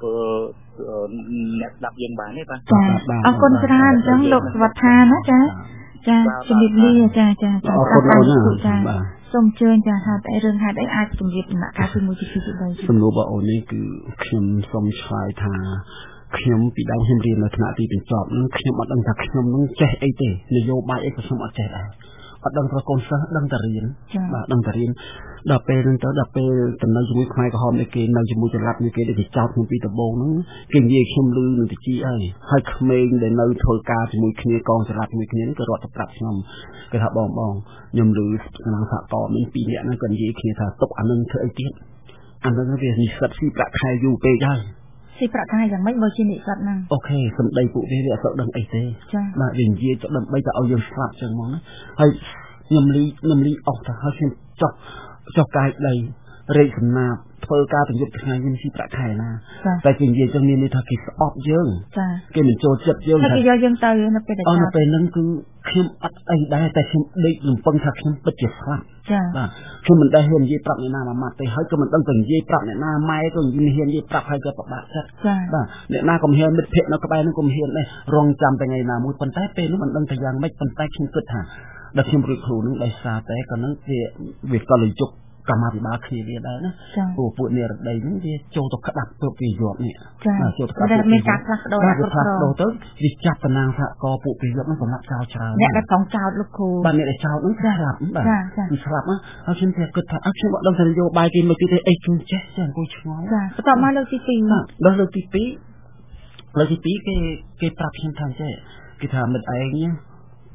អ្នកស្ដាប់យើងបានទេបាទអរគុណច្រើនអញ្ចឹងលោកសវត្ថាណាចាចាជំរាបលាចាចាចាអរគុណអូនណាបាទសូមអញ្ជើញចាថាតែរឿងហេតុអីអាចជំរាបដំណាក់កាលទីមួយទីពីរទីបីសំណួររបស់អូននេះគឺខ្ញុំសូមឆ្លើយថាខ្ញុំពីដើមខ្ញុំរៀននៅថ្នាក់ទីបញ្ចប់នឹងខ្ញុំអត់ដឹងថាខ្ញុំនឹងចេះអីទេនយោបាយអីក៏ខ្ញុំអត់ចេះដែរអត់ដឹងប្រកូនសិស្សដឹងតែរៀនបាទដឹងតែរៀនដល់ពេលហ្នឹងទៅដល់ពេលទៅនៅជាមួយខ្មែរក្រហមនេះគេនៅជាមួយចល័តនេះគេគេចោតខ្ញុំពីដំបូងហ្នឹងគេនិយាយខ្ញុំលឺនឹងតិចអីហើយក្មេងដែលនៅធ្វើការជាមួយគ្នាកងចល័តជាមួយគ្នានេះក៏រត់ទៅប្រាប់ខ្ញុំគេថាបងបងខ្ញុំលឺក្នុងសហគមន៍មានពីរនាក់ហ្នឹងក៏និយាយគ្នាថាទុកអានឹងធ្វើអីទៀតអានឹងវានិស្សិតស៊ីប្រាក់ខែយូរពេកហើយស៊ីប្រាក់ខែយ៉ាងម៉េចបើជានិស្សិតហ្នឹងអូខេសម្ដីពួកវាវាអត់ដឹងអីទេបាទវានិយាយទៅដើម្បីតែឲ្យយើងស្លាប់ចឹងហ្មងណាហើយខ្ញុំលីខ្ញុំលីអស់ទៅហើយខ្ញុំចុះចុះកាយដីរែកសំណាបធ្វើការប្រយុទ្ធថ្ងៃខ្ញុំស៊ីប្រាក់ខែណាតែគេនិយាយចឹងមានន័យថាគេស្អប់យើងគេមិនចូលចិត្តយើងថាគេយកយើងទៅនៅពេលដែលនៅពេលហ្នឹងគឺខ្ញុំអត់អីដែរតែខ្ញុំដេកលំពឹងថាខ្ញុំពិតជាស្លាប់បាទខ្ញុំមិនដែលហ៊ាននិយាយប្រាប់អ្នកណាមួយម៉ាត់ទេហើយក៏មិនដឹងទៅនិយាយប្រាប់អ្នកណាម៉ែក៏មិនហ៊ាននិយាយប្រាប់ហើយក៏ពិបាកចិត្តបាទអ្នកណាក៏មិនហ៊ានមិត្តភក្តិនៅក្បែរហ្នឹងក៏មិនហ៊ានដែររងចាំតែថ្ងៃណាមួយប៉ុន្តែពេលនោះមិនដឹងទៅយ៉ាងម៉េចប៉ុន្តែខ្ញុំគិតថាដល់ខ្ញុំរួចគ្រូនឹងដោយសារតែក៏នឹងវាវាក៏លយុគកម្មាភិបាលគ្នាវាដែរណាពួកពួកនិរដីហ្នឹងវាចូលទៅក្តាប់ទៅពីយប់នេះចូលទៅក្តាប់មានការផ្លាស់ប្ដូរណាគ្រប់គ្រងទៅវាចាប់តំណាងសហគមន៍ពួកពីយប់ហ្នឹងសម្រាប់ចោលច្រើនអ្នកដែលផងចោលលោកគ្រូបាទអ្នកដែលចោលហ្នឹងស្លាប់បាទស្លាប់ណាហើយខ្ញុំតែគិតថាអត់ខ្ញុំអត់ដឹងថានយោបាយគេមិនទីទេអីខ្ញុំចេះចេះអង្គុយឆ្ងល់ចាបន្ទាប់មកលើកទីពីរដល់លើកទីពីរលើកទីពីរគេគេប្រាប់ខ្ញុំថាចេះគេថាមិត្តឯង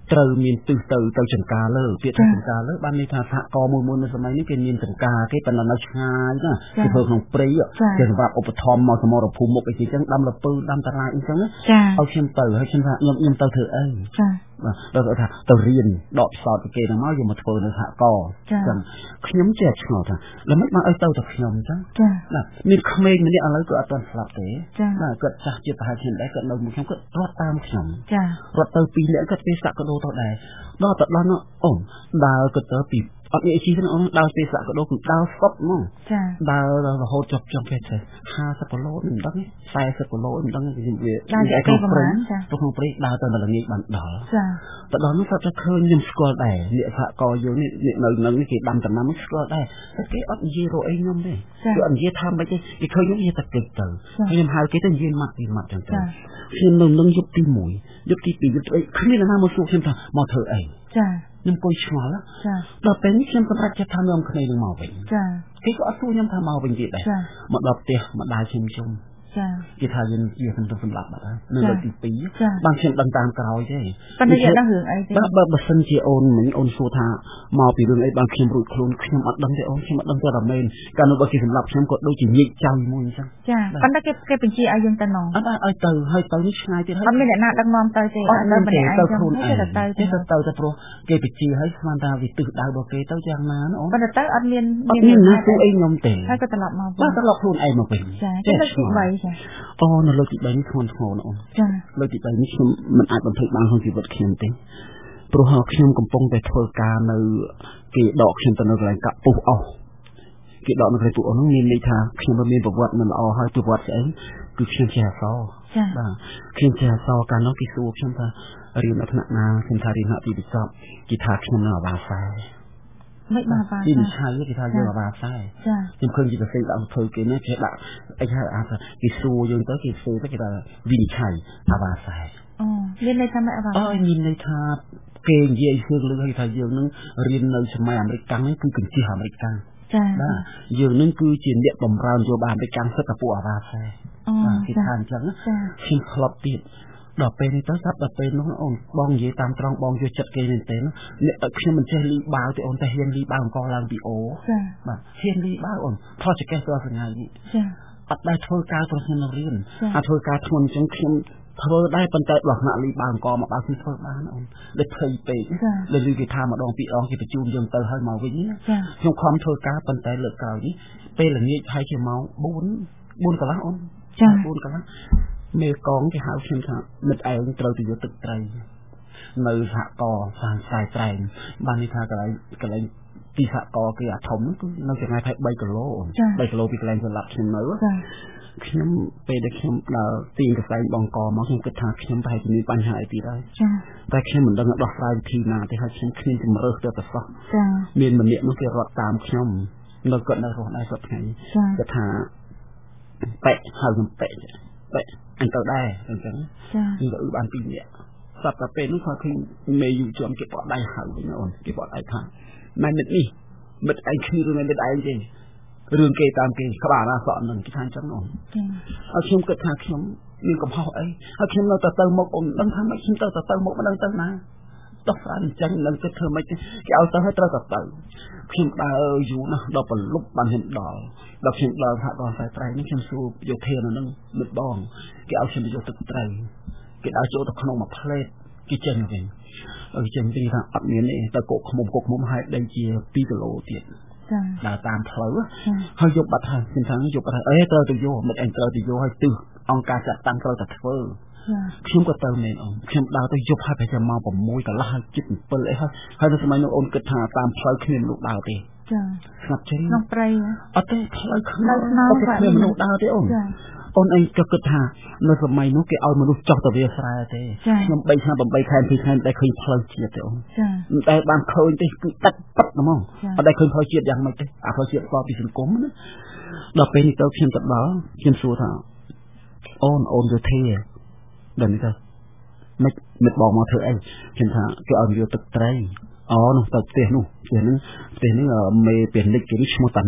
ត្រូវមានទិសទៅទៅចង្ការលើពាក្យថាចង្ការលើបានន័យថាសហគមន៍មួយមួយនៅសម័យនេះគេមានចង្ការគេប៉ុន្តែនៅឆ្ងាយណាគេធ្វើក្នុងព្រៃគេសម្រាប់ឧបត្ថម្ភមកសមរភូមិមុខអីចឹងដាំលពៅដាំតារាអីចឹងឲ្យខ្ញុំទៅហើយខ្ញុំថាខ្ញុំខ្ញុំទៅធ្វើអីចាបាទដល់ថាទៅរៀនដកផ្សោតពីគេហ្នឹងមកយកមកធ្វើនៅសហគមន៍ចឹងខ្ញុំចេះឆ្ងល់ថាល្មិចមកឲ្យទៅតែខ្ញុំចឹងណាមានក្មេងម្នាក់ឥឡូវគាត់អត់ទាន់ស្លាប់ទេណាគាត់ចាស់ជាតិប្រហែលជាដែរគាត់នៅមួយខ្ញុំគាត់រត់តាមខ្ញុំចារត់ទៅពីរនាក់គាត់ពេលសាក់កដោទៅដែរដល់ទៅដល់នោះអូនដើរគាត់ទៅពីអត់មានអីទេអូនដើរពេលសាក់កដោគឺដើរស្កប់ហ្មងចាដើររហូតចប់ចង់ពេលទៅห้าสิบគីឡូមិនដឹងสี่สิบគីឡូមិនដឹងខ្ញុំវាដើរទៅប្រហែលចាក្នុងព្រៃដើរទៅល្ងាចបានដល់ចាទៅដល់នោះគាត់ទៅឃើញខ្ញុំស្គាល់ដែរអ្នកសហគមន៍យើងនេះនៅនឹងគេដាំដំណាំស្គាល់ដែរតែគេអត់និយាយរកអីខ្ញុំទេគេអត់និយាយថាមិនទេគេឃើញខ្ញុំនិយាយតែកិច្ចទៅខ្ញុំហៅគេទៅនិយាយម៉ាត់ពីម៉ាត់ចឹងទៅខ្ញុំនៅនឹងយប់ទីមួយយប់ទីពីរយប់ទីគ្មានណាមកសួរខ្ញុំថាមកធ្វើអីចាខ្ញុំអង្គុយឆ្ងល់ចាដល់ពេលនេះខ្ញុំសម្រេចចិត្តថានាំគ្នានឹងមកវិញចាគេក៏អត់សួរខ្ញុំថាមកវិញទៀតដែរមកដល់ផ្ទះមកដើរជុំជុំចាគេថាយើងជាសំសម្រាប់បាត់ហើយនៅលើទីពីរបានខ្ញុំដឹងតាមក្រោយទេប៉ុន្តែយើងដឹងរឿងអីទេបើបើសិនជាអូនមិញអូនសួរថាមកពីរឿងអីបានខ្ញុំរួចខ្លួនខ្ញុំអត់ដឹងទេអូនខ្ញុំអត់ដឹងទេតែមែនកាលនោះបើគេសម្រាប់ខ្ញុំក៏ដូចជាញិចចៅមួយអញ្ចឹងចាប៉ុន្តែគេគេបញ្ជាឲ្យយើងទៅណងអត់ឲ្យទៅហើយទៅនេះឆ្ងាយទៀតហើយអត់មានអ្នកណាដឹកនាំទៅទេអត់នៅម្នាក់ឯងទៅខ្លួនឯងទៅទៅទៅទៅទៅព្រោះគេបញ្ជាឲ្យស្មានថាវាទិសដៅរបស់គេទៅយ៉ាងណាអូនប៉ុន្តែទៅអត់មានមានណាសួរអីខ្ញុំទេហើយក៏ត្រឡប់មកបាទត្រឡប់ខ្លួនឯងមកវិញចាគេលើកទីបីចាអូនៅលើកទីបីនេះធ្ងន់ធ្ងរណាស់អូនចាលើកទីបីនេះខ្ញុំមិនអាចបំភ្លេចបានក្នុងជីវិតខ្ញុំទេព្រោះខ្ញុំកំពុងតែធ្វើការនៅគេដកខ្ញុំទៅនៅកន្លែងកាក់ពុះអស់គេដកនៅកន្លែងពុះអស់នោះមានន័យថាខ្ញុំមានប្រវត្តិមិនល្អហើយប្រវត្តិស្អីគឺខ្ញុំជាអសរចាបាទខ្ញុំជាអសរកាលនោះគេសួរខ្ញុំថារៀននៅថ្នាក់ណាខ្ញុំថារៀនថ្នាក់ទីពិសោធន៍គេថាខ្ញុំនៅអាវ៉ាសែមិនបានបានទីឆៃគេថាយើងអាវ៉ាសែចាខ្ញុំឃើញគេទៅសេដាក់ធ្វើគេនេះគេដាក់អីហៅអាថាគេសួរយើងទៅគេសួរទៅគេថាវិនិច្ឆ័យអាវ៉ាសែអូមានន័យថាម៉េចអាវ៉ាអូមានន័យថាគេនិយាយជឿលើឲ្យថាយើងនឹងរៀននៅសម័យអាមេរិកកាំងនេះគឺកញ្ជិះអាមេរិកកាំងចាបាទយើងនឹងគឺជាអ្នកបំរើនយោបាយអាមេរិកកាំងសិតតែពួកអាវ៉ាសែអូគេថាអញ្ចឹងខ្ញុំធ្លាប់ទៀតដល់ពេលនេះទៅស្រាប់ដល់ពេលនោះអូនបងនិយាយតាមត្រង់បងយកចិត្តគេមែនទេអ្នកខ្ញុំមិនចេះលីបាវទេអូនតែហ៊ានលីបាវអង្គឡើងពីអូចាបាទហ៊ានលីបាវអូនថតចកេះទៅសញ្ញានេះចាអត់ដែរធ្វើការប្រសិននៅរៀនអាធ្វើការធ្ងន់អញ្ចឹងខ្ញុំធ្វើដែរប៉ុន្តែដល់ថ្នាក់លីបាវអង្គមកបើខ្ញុំធ្វើបានអូនដូចភ័យពេកលើលីគេថាម្ដងពីរដងគេបញ្ជូនយើងទៅហើយមកវិញណាខ្ញុំខំធ្វើការប៉ុន្តែលើកក្រោយនេះពេលល្ងាចហើយជាម៉ោង4 4កន្លះអូនចា4កន្លះមេកងគេហៅខ្ញុំថាមិត្តឯងត្រូវទៅយកទឹកត្រីនៅសហគមន៍សាងខ្សែត្រែងបាននេះថាកន្លែងកន្លែងទីសហគមន៍គេអាធំគឺនៅចម្ងាយថៃ3គីឡូ3គីឡូពីកន្លែងសម្រាប់ខ្ញុំនៅខ្ញុំពេលដែលខ្ញុំដល់ទីកន្លែងបងកមកខ្ញុំគិតថាខ្ញុំប្រហែលជាមានបញ្ហាអីទៀតហើយតែខ្ញុំមិនដឹងដោះស្រាយវិធីណាទេហើយខ្ញុំគ្មានជំរឿសទៅទៅសោះមានម្នាក់នោះគេរត់តាមខ្ញុំនៅគាត់នៅរស់ដែរសប្តាហ៍ថ្ងៃគាត់ថាប៉ែកហៅខ្ញុំប៉ែកបែអញទៅដែរអញ្ចឹងចាខ្ញុំទៅបានពីរនាក់ស្រាប់តែពេលនោះគាត់ឃើញមេយូជាប់គេបត់ដៃហៅវិញអូនគេបត់ដៃថាមិនមិត្តនេះមិត្តឯងគ្នាឬមិនមិត្តឯងទេរឿងគេតាមគេក្បាលណាសក់នឹងគេថាអញ្ចឹងអូនចាហើយខ្ញុំគិតថាខ្ញុំមានកំហុសអីហើយខ្ញុំនៅតែទៅមុខអូនដឹងថាមិនខ្ញុំទៅតែទៅមុខមិនដឹងទៅណាដោះស្រាយអញ្ចឹងនឹងគិតធ្វើមិនគេឲ្យទៅឲ្យត្រូវតែទៅខ្ញុំដើរយូរណាស់ដល់ប្រលប់បានខ្ញុំដល់ដល់ខ្ញុំដល់ថាដល់ខ្សែត្រៃនេះខ្ញុំសួរយោធានៅនឹងមិត្តបងគេឲ្យខ្ញុំទៅយកទឹកត្រីគេដើរចូលទៅក្នុងមួយផ្លេតគេចេញវិញគេចេញពីថាអត់មានទេទៅកុកខ្មុំកុកខ្មុំហើយដីជាពីរគីឡូទៀតចាដើរតាមផ្លូវហើយយកបាត់ហើយខ្ញុំថាយកបាត់ហើយអេត្រូវទៅយកមិនអញត្រូវទៅយកហើយទិសអង្គការចាត់តាំងត្រូវតែធ្វើខ្ញុំក៏ទៅមែនអូនខ្ញុំដើរទៅយប់ហើយប្រហែលម៉ោង6កន្លះហើយជិត7អីហើយហើយនៅសម័យនោះអូនគិតថាតាមផ្លូវគ្មានមនុស្សដើរទេចាស្ងាត់ចេញក្នុងព្រៃអត់ទេផ្លូវខ្មៅអត់គ្មានមនុស្សដើរទេអូនអូនឯងក៏គិតថានៅសម័យនោះគេឲ្យមនុស្សចោះទៅវាស្រែទេខ្ញុំ3ឆ្នាំ8ខែ2ខែតែឃើញផ្លូវជាតិទេអូនចាមិនដែលបានឃើញទេគឺដាច់ប៉ិតហ្មងអត់ដែលឃើញផ្លូវជាតិយ៉ាងម៉េចទេអាផ្លូវជាតិស្គាល់ពីសង្គមណាដល់ពេលនេះទៅខ្ញុំទៅដល់ខ្ញុំសួរថាអូនអូនយោធាដល់នេះទៅមិនមិនបងមកធ្វើអីខ្ញុំថាគេឲ្យយកទឹកត្រីអូនោះទៅផ្ទះនោះផ្ទះហ្នឹងផ្ទះហ្នឹងមេពាណិជ្ជគេឈ្មោះតានិត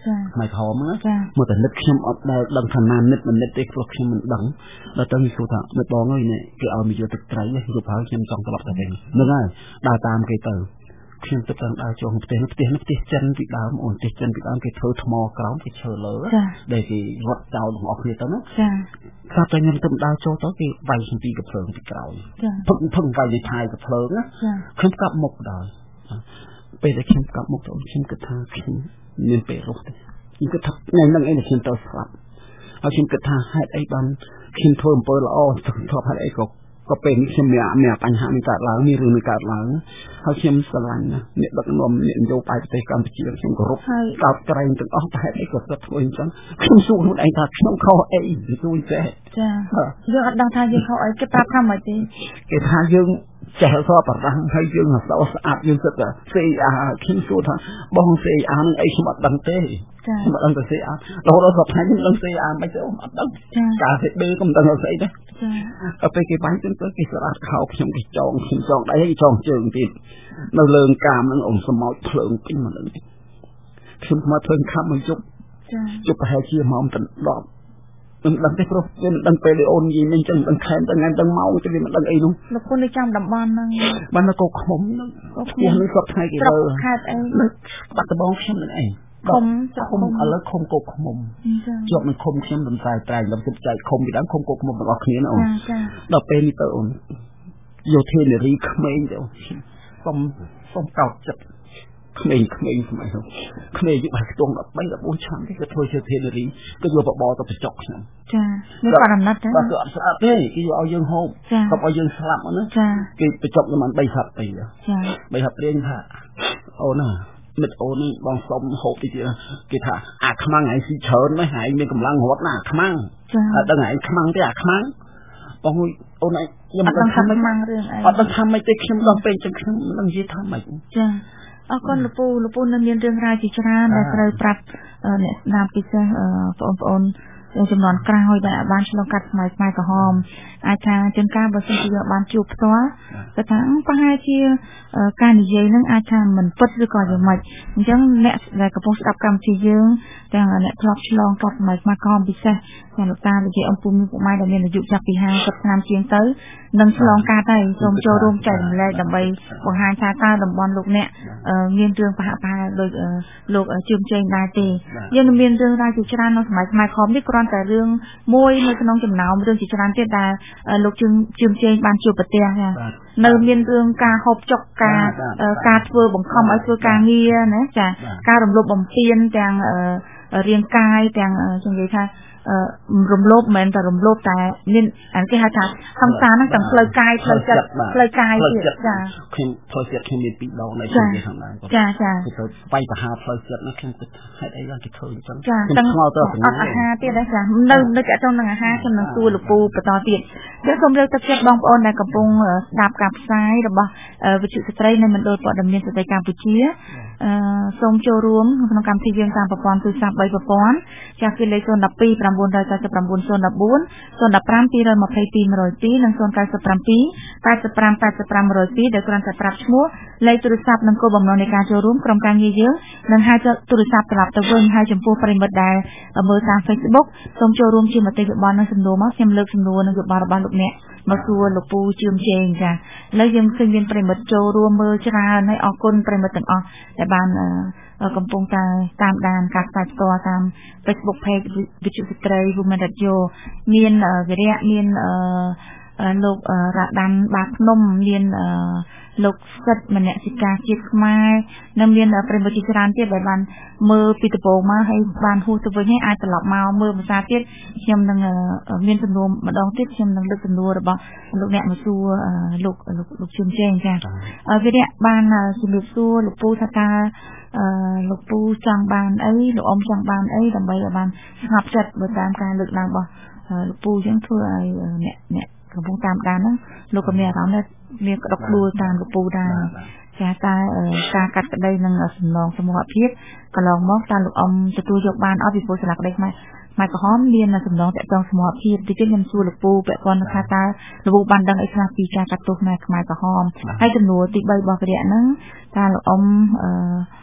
ខ្មែរក្រហមហ្នឹងមកតែនិតខ្ញុំអត់ដែលដឹងថាណានិតមិននិតទេព្រោះខ្ញុំមិនដឹងដល់ទៅសួរថាមិនបងអើយនេះគេឲ្យមកយកទឹកត្រីរូបហើយខ្ញុំចង់ត្រឡប់ទៅវិញហ្នឹងហើយដើរតាមគេទៅខ្ញុំទៅតាមដើរចូលផ្ទះផ្ទះផ្ទះចិនពីដើមអូនផ្ទះចិនពីដើមគេធ្វើថ្មក្រោមគេឈើលើដែលគេរត់ចោលទាំងអស់គ្នាទៅណាចាថាតែខ្ញុំទៅដើរចូលទៅគេវាយសំពីកភ្លើងពីក្រោយភឹងភឹងវាយលេខថៃកភ្លើងណាខ្ញុំកាប់មុខដល់ពេលដែលខ្ញុំកាប់មុខទៅខ្ញុំគិតថាខ្ញុំមានពេលរស់ទេខ្ញុំគិតថាថ្ងៃហ្នឹងអីខ្ញុំទៅស្លាប់ហើយខ្ញុំគិតថាហេតុអីបានខ្ញុំធ្វើអំពើល្អទៅធ្លាប់ហេតុអីក៏ក៏ពេលនេះខ្ញុំមានមានបញ្ហានេះកើតឡើងមានរឿងនេះកើតឡើងហើយខ្ញុំស្រឡាញ់ណាអ្នកដឹកនាំអ្នកនយោបាយប្រទេសកម្ពុជាខ្ញុំគោរពកោតក្រែងទាំងអស់តែហេតុអីក៏គាត់ធ្វើអញ្ចឹងខ្ញុំសួរខ្លួនឯងថាខ្ញុំខុសអីសួរចេះចាយើងអត់ដឹងថាយើងខុសអីគេប្រាប់ថាម៉េចទេគេថាយើងចេះសបបារាំងហើយយើងអត់ស្អាតយើងគិតថា ซี អា ខ្ញុំសួរថាបង ซี អា នឹងអីខ្ញុំអត់ដឹងទេខ្ញុំអត់ដឹងតែ ซี អា រហូតដល់សប្តាហ៍ខ្ញុំដឹង ซี អា មិនទេអត់ដឹងការសេបេក៏មិនដឹងស្អីដែរចាពេលគេបាញ់ទៅគេស្រាតខោខ្ញុំគេចងខ្ញុំចងដៃគេចងជើងទៀតនៅលើកាមហ្នឹងអ៊ំសមោចភ្លើងពេញមកហ្នឹងខ្ញុំមកធ្វើខំមកជប់ចាជប់ប្រហែលជាម៉ោងដប់មិនដឹងទេព្រោះវាមិនដឹងពេលលេអូននិយាយនេះអញ្ចឹងមិនដឹងខែមិនដឹងថ្ងៃដឹងម៉ោងទេវាមិនដឹងអីនោះលោកគុណនៅចាំតំបន់ហ្នឹងបាននៅកោកឃុំហ្នឹងផ្ទះនេះគាត់ថ្ងៃគេលើខេត្តអីបាត់ដបងខ្ញុំនឹងអីឃុំឃុំឥឡូវឃុំកោកឃុំជាប់នឹងឃុំខ្ញុំរំសាយត្រែងដល់ជិតចែកឃុំពីដើមឃុំកោកឃុំទាំងអស់គ្នាណាអូនដល់ពេលនេះទៅអូនយោធានារីក្មេងទៅសុំសុំកោតចិត្តក្មេងក្មេងស្មៃនោះក្មេងយូរខ្ទង់ដល់បីដល់បួនឆ្នាំទេក៏ធ្វើជាធានារីក៏យកបបទៅបញ្ចុកខ្ញុំចាមានបារម្ភណាស់ទេបាទគឺអត់ស្អាតទេគេយកឲ្យយើងហូបក៏ឲ្យយើងស្លាប់ហ្នឹងណាគេបញ្ចុកខ្ញុំបានបីសាប់ពីចាបីសាប់ព្រៀងថាអូនណាមិត្តអូននេះបងសុំហូបតិចទៀតគេថាអាខ្មាំងឯងស៊ីច្រើនណាស់ឯងមានកម្លាំងរត់ណាអាខ្មាំងអត់ដឹងឯងខ្មាំងទេអាខ្មាំងបងអូនឯងខ្ញុំមិនដឹងថាខ្មាំងរឿងអីអត់ដឹងថាម៉េចទេខ្ញុំដល់ពេលចឹងខ្ញុំមិនដឹងនិយាយថាម៉េចចាអរគុណលោកពូលោកពូនៅមានរឿងរ៉ាវជាច្រើនដែលត្រូវប្រាប់អ្នកស្ដាប់ពិសេសបងប្អូនចំនួនក្រោយដែលបានឆ្លងកាត់ស្មៃស្មៃក្រហមអាចថាជាងការបើសិនជាបានជួបផ្ទាល់ក៏ថាប្រហែលជាការនិយាយនឹងអាចថាមិនពិតឬក៏យ៉ាងម៉េចអញ្ចឹងអ្នកដែលកំពុងស្ដាប់កម្មវិធីយើងទាំងអ្នកធ្លាប់ឆ្លងកាត់ស្មៃស្មៃក្រហមពិសេសទាំងលោកតាលោកយាយអំពូមានពុកម៉ែដែលមានអាយុចាប់ពីហាសិបឆ្នាំជាងទៅនឹងឆ្លងកាត់ហើយសូមចូលរួមចែករំលែកដើម្បីបង្ហាញថាតើតំបន់លោកអ្នកមានរឿងប្រហាក់ប្រហែលដោយលោកជឿមជែងដែរទេយើងមានរឿងរ៉ាវជាច្រើននៅស្មៃស្មៃក្រហមនេះគ្រាន់តែរឿងមួយនៅក្នុងចំណោមរឿងជាច្រើនទៀតដែលលោកជឿមជឿមជែងបានជួបប្រទះនៅមានរឿងការហូបចុកការការធ្វើបង្ខំឲ្យធ្វើការងារណាចាការរំលោភបំពានទាំងរាងកាយទាំងនិយាយថារំលោភមិនមែនតែរំលោភតែមានគេហៅថាហង្សាហ្នឹងទាំងផ្លូវកាយផ្លូវចិត្តផ្លូវកាយទៀតចាខ្ញុំផ្លូវចិត្តខ្ញុំមានពីរដងនៅក្នុងខាងដើមចាចាទៅស្វែងប្រហារផ្លូវចិត្តណាខ្ញុំគិតហេតុអីបានគេធ្វើអញ្ចឹងខ្ញុំឆ្ងល់ទៅអត់អាហារទៀតដែរចានៅនៅតទៅនឹងអាហារខ្ញុំនឹងសួរលោកពូបន្តទៀតយើងសូមលើកទឹកចិត្តបងប្អូនដែលកំពុងស្ដាប់ការផ្សាយរបស់វិទ្យុស្ត្រីនៃមណ្ឌលព័ត៌មានស្ត្រីកម្ពុជាអឺសូមចូលរួមក្នុងកម្មវិធីយើងតាមប្រព័ន្ធទូរស័ព្ទបីប្រព័ន្ធចាស់គឺលេខศูนย์ หนึ่ง สอง 9 9 9 ศูนย์ หนึ่ง ห้า ศูนย์ หนึ่ง สี่ ศูนย์ หนึ่ง ห้า two 2 2 1 ศูนย์ និង ศูนย์ เก้า เจ็ด แปด แปด ห้า แปด ห้า หนึ่ง ศูนย์ 2ដែលគ្រាន់តែប្រាប់ឈ្មោះលេខទូរស័ព្ទនិងគោលបំណងនៃការចូលរួមក្រុមការងារយើងនឹងហៅទូរស័ព្ទត្រឡប់ទៅវិញហើយចំពោះប្រិមិត្តដែលមើលតាម Facebook សូមចូលរួមជាមតិយោបល់និងសំណួរមកខ្ញុំលើកសំណួរនិងយោបល់របស់លោកអ្នកមកសួរលោកពូជឿមជេងចាឥឡូវយើងឃើញមានប្រិមិត្តចូលរួមមើលច្រើនហើយអរគុណប្រិមិត្តទាំងអស់ដែលបានកំពុងតែតាមដានការផ្សាយផ្ទាល់តាម Facebook Page វិទ្យុស្ត្រី Women Radio មានវិរៈមានលោករ៉ាដាន់បាភ្នំមានលោកសិទ្ធមនសិកាជាតិខ្មែរនិងមានប្រិមត្តជាច្រើនទៀតដែលបានមើលពីដំបូងមកហើយបានហួសទៅវិញហើយអាចត្រឡប់មកមើលភាសាទៀតខ្ញុំនឹងមានសំណួរម្ដងទៀតខ្ញុំនឹងលើកសំណួររបស់លោកអ្នកមកសួរលោកលោកជឿមជេងចាវិរៈបានជំរាបសួរលោកពូថាតើលោកពូចង់បានអីលោកអ៊ំចង់បានអីដើម្បីឲ្យបានស្ងប់ចិត្តបើតាមការលើកឡើងរបស់លោកពូចឹងធ្វើឲ្យអ្នកអ្នកកំពុងតាមដានហ្នឹងលោកក៏មានអារម្មណ៍ថាមានក្តុកដួលតាមលោកពូដែរចាតែការកាត់ក្តីនឹងសំឡងសមូហភាពកន្លងមកតើលោកអ៊ំទទួលយកបានអត់ពីព្រោះស្លាកក្តីខ្មែរម៉ែក្រហមមានសំឡងតាក់ទងសមូហភាពទីទៀតខ្ញុំសួរលោកពូពាក់ព័ន្ធនឹងថាតើលោកពូបានដឹងអីខ្លះពីការកាត់ទោសខ្មែរខ្មែរក្រហមហើយចំនួនទីបីរបស់វិរៈហ្នឹងតើលោកអ៊ំអឺ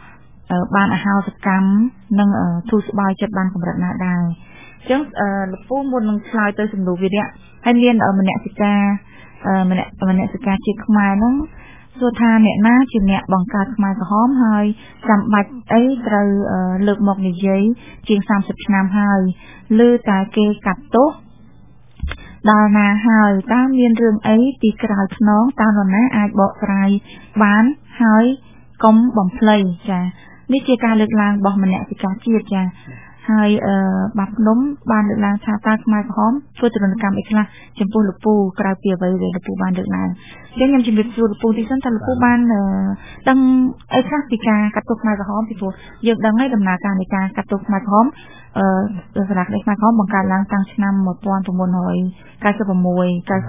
បានអាហារសកម្មនិងធូរស្បើយចិត្តបានកម្រិតណាដែរអញ្ចឹងលោកពូមុននឹងឆ្លើយទៅសំណួរវិរៈហើយមានមនសិការម្នាក់មនសិការជាខ្មែរហ្នឹងសួរថាអ្នកណាជាអ្នកបង្កើតខ្មែរក្រហមហើយចាំបាច់អីត្រូវលើកមកនិយាយជាងសាមសិបឆ្នាំហើយឮតែគេកាត់ទោសដល់ណាហើយតើមានរឿងអីពីក្រោយខ្នងតើនរណាអាចបកស្រាយបានហើយកុំបំភ្លៃចានេះជាការលើកឡើងរបស់មនសិការជាតិចាហើយអឺបាត់ភ្នំបានលើកឡើងថាតើខ្មែរក្រហមធ្វើទរណកម្មអីខ្លះចំពោះលោកពូក្រៅពីអ្វីដែលលោកពូបានលើកឡើងអញ្ចឹងខ្ញុំជម្រាបសួរលោកពូទីសិនតើលោកពូបានដឹងអីខ្លះពីការកាត់ទោសខ្មែរក្រហមពីព្រោះយើងដឹងហើយដំណើរការនៃការកាត់ទោសខ្មែរក្រហមអឺសារៈនៃខ្មែរក្រហមបង្កើតឡើងតាំងឆ្នាំmột nghìn chín trăm chín mươi sáu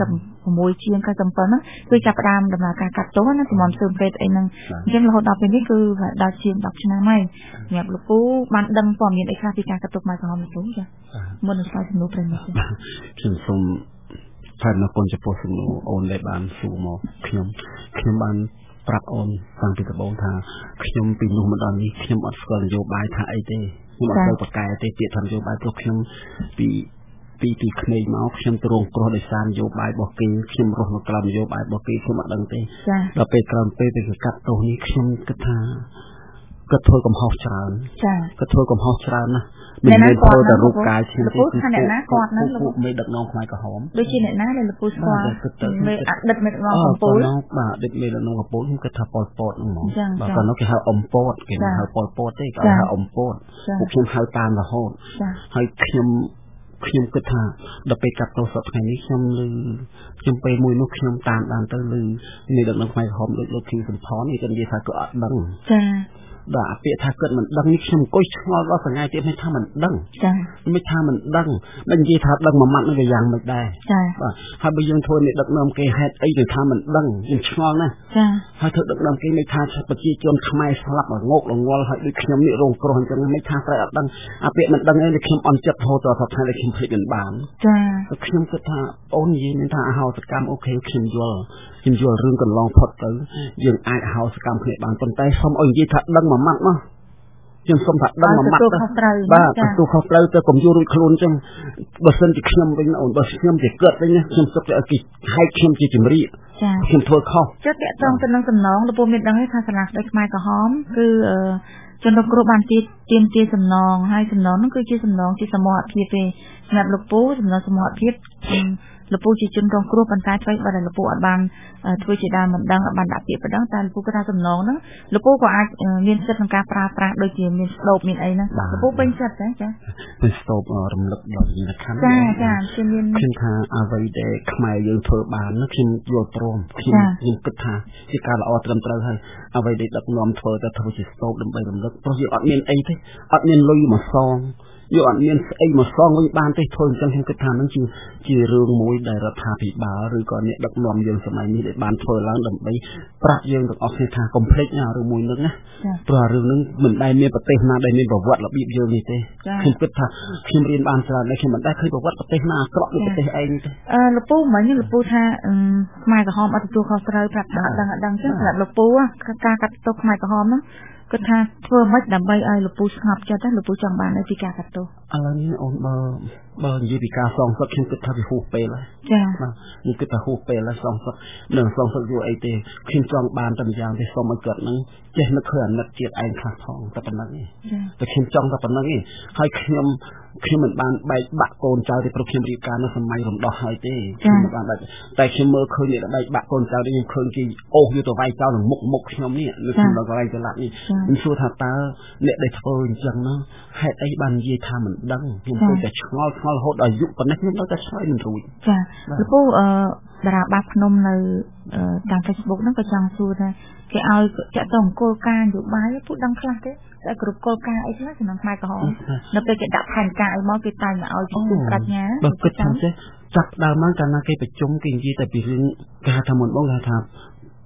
96ជាង97ហ្នឹងគឺចាប់ផ្ដើមដំណើរការកាត់ទោសណាសម្រាប់សើមពេទ្យអីហ្នឹងអញ្ចឹងរហូតដល់ពេលនេះគឺដល់ជាងដប់ឆ្នាំហើយសម្រាប់លោកពូបានដឹងព័ត៌មានអីខ្លះពីការកាត់ទោសខ្មែរក្រហមលោកពូចាមុននឹងឆ្លើយសំណួរប្រិយមិត្តខ្ញុំសូមថ្លែងអំណរចំពោះសំណួរអូនដែលបានសួរមកខ្ញុំខ្ញុំបានប្រាប់អូនតាំងពីដំបូងថាខ្ញុំពីនោះមកដល់នេះខ្ញុំអត់ស្គាល់នយោបាយថាអីទេខ្ញុំអត់ទៅប្រកែទេពាក្យថានយោបាយព្រោះខ្ញុំពីពីពីក្មេងមកខ្ញុំទ្រង់គ្រោះដោយសារនយោបាយរបស់គេខ្ញុំរស់នៅក្រោមនយោបាយរបស់គេខ្ញុំអត់ដឹងទេដល់ពេលក្រោយពេលទៅកាត់ទោសនេះខ្ញុំគិតថាគាត់ធ្វើកំហុសច្រើនចាគាត់ធ្វើកំហុសច្រើនណាស់មិនមែនធ្វើតែរូបកាយខ្ញុំទេគឺអ្នកណាគាត់ហ្នឹងលោកមេដឹកនាំខ្មែរក្រហមដូចជាអ្នកណាដែលលោកពូស្គាល់មេអតីតមេដឹកនាំកំពូលបាទអតីតមេដឹកនាំកំពូលខ្ញុំគិតថាប៉ុលពតហ្នឹងហ្មងបាទគាត់នោះគេហៅអ៊ំពតគេហៅប៉ុលពតទេគាត់ហៅអ៊ំពតពួកខ្ញុំហៅតាមរហូតហើយខ្ញុំខ្ញុំគិតថាដល់ពេលកាត់ទោសសប្តាហ៍នេះខ្ញុំលឺខ្ញុំពេលមួយនោះខ្ញុំតាមបានទៅលឺមេដឹកនាំខ្មែរក្រហមដូចលោកឃីងសំផននេះគាត់និយាយថាគាត់អត់ដឹងចាបាទពាក្យថាគាត់មិនដឹងនេះខ្ញុំអង្គុយឆ្ងល់ដល់សង្ហាទៀតមិនថាមិនដឹងចាមិនថាមិនដឹងមិននិយាយថាដឹងមួយម៉ាត់នឹងក៏យ៉ាងមិនដែរចាបាទហើយបើយើងធ្វើនេះដឹកនាំគេហេតុអីទៅថាមិនដឹងយើងឆ្ងល់ណាស់ចាហើយធ្វើដឹកនាំគេមិនថាប្រជាជនខ្មែរស្លាប់ងោកល្ងល់ហើយដូចខ្ញុំនេះរងគ្រោះអញ្ចឹងមិនថាត្រូវអត់ដឹងអាពាក្យមិនដឹងឯងខ្ញុំអន់ចិត្តហូរទៅថាថាខ្ញុំភ្លេចមិនបានចាខ្ញុំគិតថាអូននិយាយមានថាអហោសកម្មអូខេខ្ញុំយល់ខ្ញុំយល់រឿងកន្លងផុតទៅយើងអាចអហោសកម្មគ្នាបានប៉ុន្តែសូមឲ្យនិយាយថាដឹងមួយម៉ាត់មកខ្ញុំសូមថាដឹងមួយម៉ាត់ទៅបាទទទួលខុសត្រូវទៅកុំយល់រួចខ្លួនអញ្ចឹងបើសិនជាខ្ញុំវិញអូនបើខ្ញុំជាកើតវិញខ្ញុំសុខតែឲ្យគេហែកខ្ញុំជាជំរាបខ្ញុំធ្វើខុសចិត្តតាក់ទងទៅនឹងសំណងលោកពូមានដឹងទេថាសាលាស្ដីខ្មែរក្រហមគឺជនរងគ្រោះបានទាមទារសំណងហើយសំណងនោះគឺជាសំណងជាសមរភាពទេសម្រាប់លោកពូសំណងសមរភាពលោកពូជាជនរងគ្រោះប៉ុន្តែអ្វីបើលោកពូអត់បានធ្វើជាដើមមិនដឹងអត់បានដាក់ពាក្យប៉ុណ្ណឹងតែលោកពូគាត់ថាសំណងហ្នឹងលោកពូក៏អាចមានសិទ្ធិក្នុងការប្រើប្រាស់ដូចជាមានស្ដូបមានអីហ្នឹងលោកពូពេញចិត្តទេចាមានស្ដូបរំលឹកដល់វិញ្ញាណខណ្ឌចាចាខ្ញុំមានខ្ញុំថាអ្វីដែលខ្មែរយើងធ្វើបាននោះខ្ញុំយល់ព្រមខ្ញុំខ្ញុំគិតថាជាការល្អត្រឹមត្រូវហើយអ្វីដែលដឹកនាំធ្វើតែធ្វើជាស្ដូបដើម្បីរំលឹកព្រោះយើងអត់មានអីទេអត់មានលុយមកសងយកអត់មានស្អីមកសងវិញបានទេធ្វើអញ្ចឹងខ្ញុំគិតថានឹងជាជារឿងមួយដែលរដ្ឋាភិបាលឬក៏អ្នកដឹកនាំយើងសម័យនេះដែលបានធ្វើឡើងដើម្បីប្រាប់យើងទាំងអស់គ្នាថាកុំភ្លេចណារឿងមួយហ្នឹងណាព្រោះរឿងហ្នឹងមិនដែលមានប្រទេសណាដែលមានប្រវត្តិរបៀបយើងនេះទេខ្ញុំគិតថាខ្ញុំរៀនបានច្រើនតែខ្ញុំមិនដែលឃើញប្រវត្តិប្រទេសណាអាក្រក់ដូចប្រទេសឯងទេអឺលោកពូមិញលោកពូថាខ្មែរក្រហមអត់ទទួលខុសត្រូវប្រាប់ថាអត់ដឹងអត់ដឹងចឹងសម្រាប់លោកពូការកាត់ទោសខ្មែរក្រហមហ្នឹងគាត់ថាធ្វើមិនដើម្បីឲ្យលោកពូស្ងប់ចិត្តណាលោកពូចង់បានអីពីការកាត់ទោសឥឡូវនេះអូនបើបើនិយាយពីការសងសឹកខ្ញុំគិតថាវាហួសពេលហើយចាបាទខ្ញុំគិតថាហួសពេលហើយសងសឹកនឹងសងសឹកយូរអីទេខ្ញុំចង់បានតែម្យ៉ាងទេសូមឲ្យគាត់នឹងចេះនឹកឃើញអាណិតជាតិឯងខ្លះផងតែប៉ុណ្្នឹងឯងតែខ្ញុំចង់តែប៉ុណ្្នឹងឯងហើយខ្ញុំខ្ញុំមិនបានបែកបាក់កូនចៅទេព្រោះខ្ញុំរៀបការនៅសម័យរំដោះហើយទេខ្ញុំមិនបានបែកតែខ្ញុំមើលឃើញអ្នកបែកបាក់កូនចៅនេះខ្ញុំឃើញគេអូសយកទៅវាយចោលនឹងមុខមុខខ្ញុំនេះនៅក្នុងកន្លែងចល័តនេះខ្ញុំសួរថាតើអ្នកដែលធ្វើអញ្ចឹងណាហេតុអីបាននិយាយថាមិនដឹងខ្ញុំគិតតែឆ្ងល់ឆ្ងល់រហូតដល់យុគប៉ុណ្ណេះខ្ញុំនៅតែឆ្លើយមិនរួចចាលោកពូអឺតារាបាភ្នំនៅតាម Facebook ហ្នឹងក៏ចង់សួរថាគេឲ្យចាក់តងគោលការណ៍នយោបាយពូដឹងខ្លះទេតែគ្រប់គោលការណ៍អីខ្លះក្នុងខ្មែរក្រហមនៅពេលគេដាក់ផែនការអីមកគេតែងតែឲ្យជំនួយប្រាជ្ញាបើគិតថាចេះចាប់ដើមមកកាលណាគេប្រជុំគេនិយាយតែពីរឿងគេថាមុនបងគេថា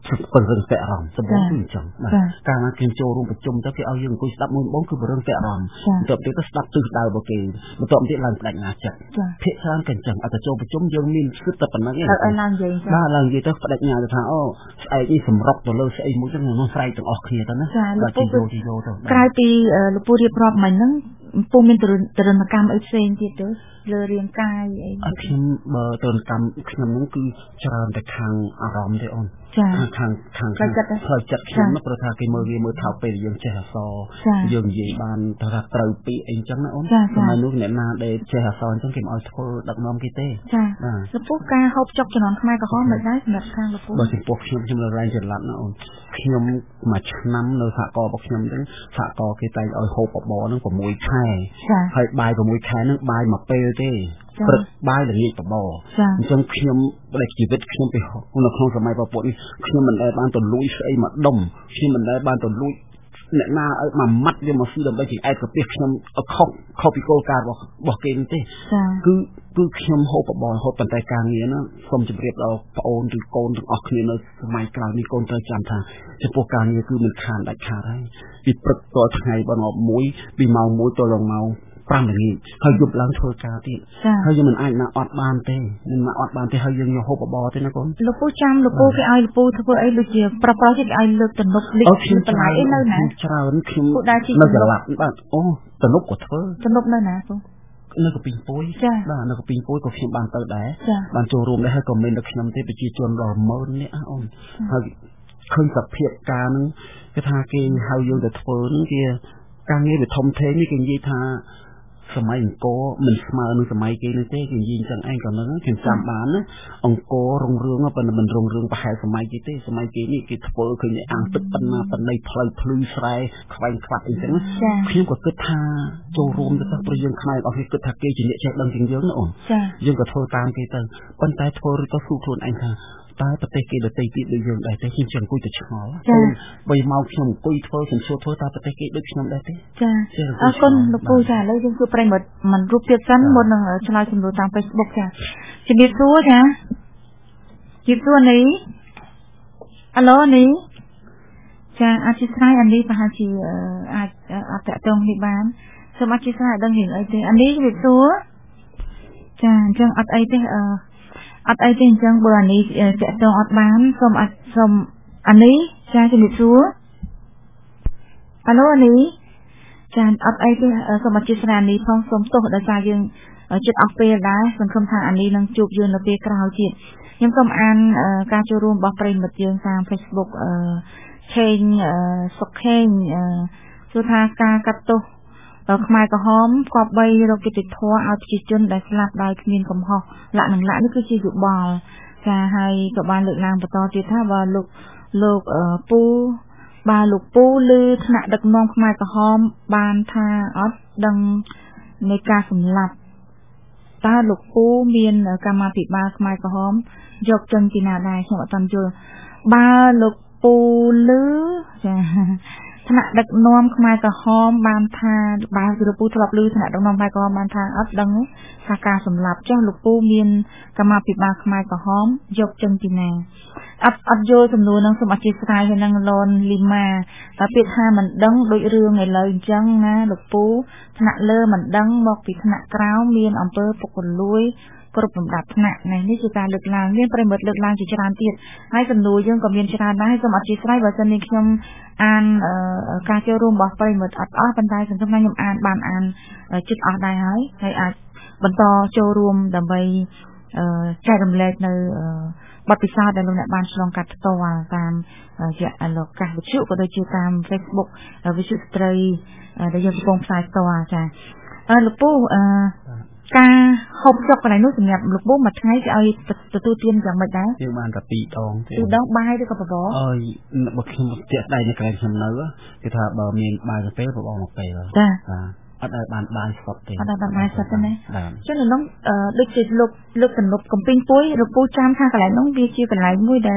เป็นเรื่องแปะรำสมบูรณ์จริงจังการมาเกี่ยวโจรวมประชุมเจ้าที่เอายังคุยสตับมือบ้องคือเรื่องแปะรำตัวที่ก็สตับตื่นดาวโบเกนมาตัวที่หลังแต่งงานจัดเพชรร้านกันจังอาจจะโจประชุมยังมีคือแต่ปัญหาเนี่ยบ้าหลังยี่ต้องแต่งงานจะทางอ้อไอ้ที่สำรับตัวเลยไอ้มุ้งจังน้องไฟต้องออกเคลียร์ตอนนั้นแล้วจีโร่จีโร่ตัวกลายปีลูกปูเรียบร้อยมันนั่งปูมินตรุนตรุนกรรมไอเซนที่เด้อเลยเรียงกายไอ้ที่เบอร์ตรุนกรรมขนมนั่นคือจารแต่ทางอารมณ์ได้อ่อนทางทางทางพอจัดขึ้นมาประทากิมือเรียมือเท้าไปยังเจฮซอยังยีบานทาตรูปีเองจังนะอ่อนสมัยนู้นเนี่ยนาเดเจฮซอจังเก็บเอาทั่วดักน้อมกิเต้แล้วพวกกาเขาจกจะนอนทำไมก็เขาไม่ได้สำหรับข้างแล้วพวกบางสิ่งพวกขนมขนมแรงจัดลัดนะอ่อนขนมมาช้ำเลยฝากกอพวกขนมนั้นฝากกอกิเต้เอาโฮปบ่อนั่งผมมวยไข่ให้ใบผมมวยไข่นั่งใบมาเปย์เต้ปรึกใบหรือนี่กับบ่อจังขนมอะไรชีวิตขนมไปคนละคนสมัยประปนี่ขนมมันได้บ้านตัวลุยใส่มาดมขนมมันได้บ้านตัวลุยเนี่ยหน้าเอามามัดเดี๋ยวมาซื้อดมไปจีไอ้กับเปียกขนมเอาข้าวข้าวปิโก้การบอกบอกเก่งเต้คือคือขนมโฮปบ่อโฮปันใจกลางนี้นะสมจะเรียบเราโอนหรือโกนถึงออกเนี่ยในสมัยกลางมีโกนใจจำทางจะพวกการนี้คือมันขาดได้ขาดได้ปีปรึกตัวไทยบนออกมุ้ยปีเมามุ้ยตัวลงเมาปรำอย่างนี้เขาหยุดล้างเธอกาที่เขายังมันไอ้มาอดบานเต้มันมาอดบานเต้เขายังโยหกบอเต้นะก้นลูกปูจำลูกปูที่ไอ้ลูกปูที่พวกไอ้ลูกเจียปลาปลาที่ไอ้เลือกตนกลิขิตเป็นไรไอ้นั่นนะชาวนี่คือเราจะหลับบ้านโอ้ตนกกดเธอตนกนั่นนะปูนั่นก็ปิงปุ้ยบ้านนั่นก็ปิงปุ้ยก็เขียนบานเตอร์ได้บานโจรวมได้ให้คอมเมนต์แล้วขนมเต้ไปจีจวนรอเมินเนี่ยอ้อนเขาเคยสับเพียบการนึงก็ทาเกงเขาอยู่แต่เฟิร์นเกียการนี้ไปทอมเทนี่เกงยี่ทาสมัยองโกมันสมัยนึงสมัยเกณฑ์เต้กินยิงจังไอ้ก่อนนั้นถึงสามบ้านนะองโกรงเรืองว่าเป็นมันรงเรืองไปหาสมัยกี่เต้สมัยกี่นี่กี่ทว่าคือในอ่างตึกปันมาปันในพลายพลุยใส่คลายคลัดอีกจังเพียงกว่าเกิดทาโจรวมจะต้องประยุกต์คลายเอาให้เกิดทาเกจิเนี่ยแจกดังจริงเยอะนะอ่อนยังกับทว่าตามเกตังปันแต่ทว่าก็สู้คนไอ้ค่ะตายประเทศเกลือเตยติดเลยยังได้แต่ชิมจังกุยจะช้อใบเมาขนมกุยทว่าฉันชัวทว่าตายประเทศเกลือขนมได้เต้จ้าอาคนลูกปูจ้าแล้วยังคือประเมิดมันรูปเทียบสั้นบนหนึ่งชลายสมบูรณ์ตามเฟซบุ๊กจ้าชีวิตซัวจ้าชีวิตซัวนี้อัลโหลนี้จ้าอาชีพไร่อันนี้ประหารชีอาอาแต่ตรงที่บ้านสมัครอาชีพไร่ดังเห็นไอ้เต้อันนี้ชีวิตซัวจ้าจังอัดไอ้เต้เอออัดไอเจนจังเบอร์นี้จะตรงอัดบ้านสมอัดสมอันนี้จานจะมีซัวอันโน้นนี้จานอัดไอเจนสมอัดจิตนานี้พ้องสมโตได้จายังจุดออกเปรได้สังคมทางอันนี้นังจูบยืนระเบียกราวจิตยังกำอันการจูรุมบอกเปรย์หมดยังตามเฟซบุ๊กเชนสกเชนสุธากากัตโตขมายกระหอมกอบใบเรากิติทัวเอาจิตจนได้สลับได้ขมิ้นกำหอกละหนึ่งละนี่คือชีวิตบอลจะให้กับบานเลือกนางประตอจิตถ้าบาลูกลูกปูบาลูกปูลือขณะดักมองขมายกระหอมบานทาออดดังในการสำลับตาลูกปูเมียนกามาปิบาขมายกระหอมยกจนกินาได้สมบัติตันจูบาลูกปูลือจะขณะดักน้อมขมายกระหอมบานทาบาลูกปูสลับลือขณะดักน้อมขมายกระหอมบานทาอัดดังสาการสำหรับเจ้าลูกปูเมียนกามาปิบาขมายกระหอมยกจนกินาอัดอัดโยสำนวนนังสมัครจิตสายนังลอนลิมาแต่ปิดห้ามันดังโดยเรื่องไงเลยจังนะลูกปูขณะเลอมันดังบอกปิดขณะกล้าวเมียนอำเภอปกลลุยกรบลำดับขณะในนิจการเลือกลางเมียนประเมิดเลือกลางจิตรานติดให้สำนวนยังกับเมียนจิตรานให้สมัครจิตสายว่าจะมีคำอ่านการเชื่อร่วมบอกประเมิดอัดอ้อบันไดสังคมนายยมอ่านบานอ่านจิตออกได้ให้ให้อาจบรรทอโจรวมดับใบใจดำเล็กในบัตรพิซซ่าได้ลงในบ้านฉลองกัดตัวตามเจ้าหลอกการวิชุก็โดยชื่อตามเฟซบุ๊กวิชุสตรีได้ยังโปร่งใสตัวจ้ะลูกปูการหอบจอกอะไรนู้นสำหรับลูกปูมาใช้จะเอาตัวตู้เตียนจากมาได้ที่บ้านกับปีดองปีดองใบด้วยกับปอบเออบางทีเจ็ดได้ในการทำเนื้อคือถ้าบะมีใบกับเป๊ะปอบมาเป๊ะเลยจ้ะอัดได้บานบานสดเองอัดได้บานบานสดใช่ไหมช่วงนั้นน้องเอ่อเด็กจิตลูกลูกกันลูกกับปิ้งปุ้ยลูกปูจามข้างกันไหลน้องบีจีกันไหลมุ้ยเดอ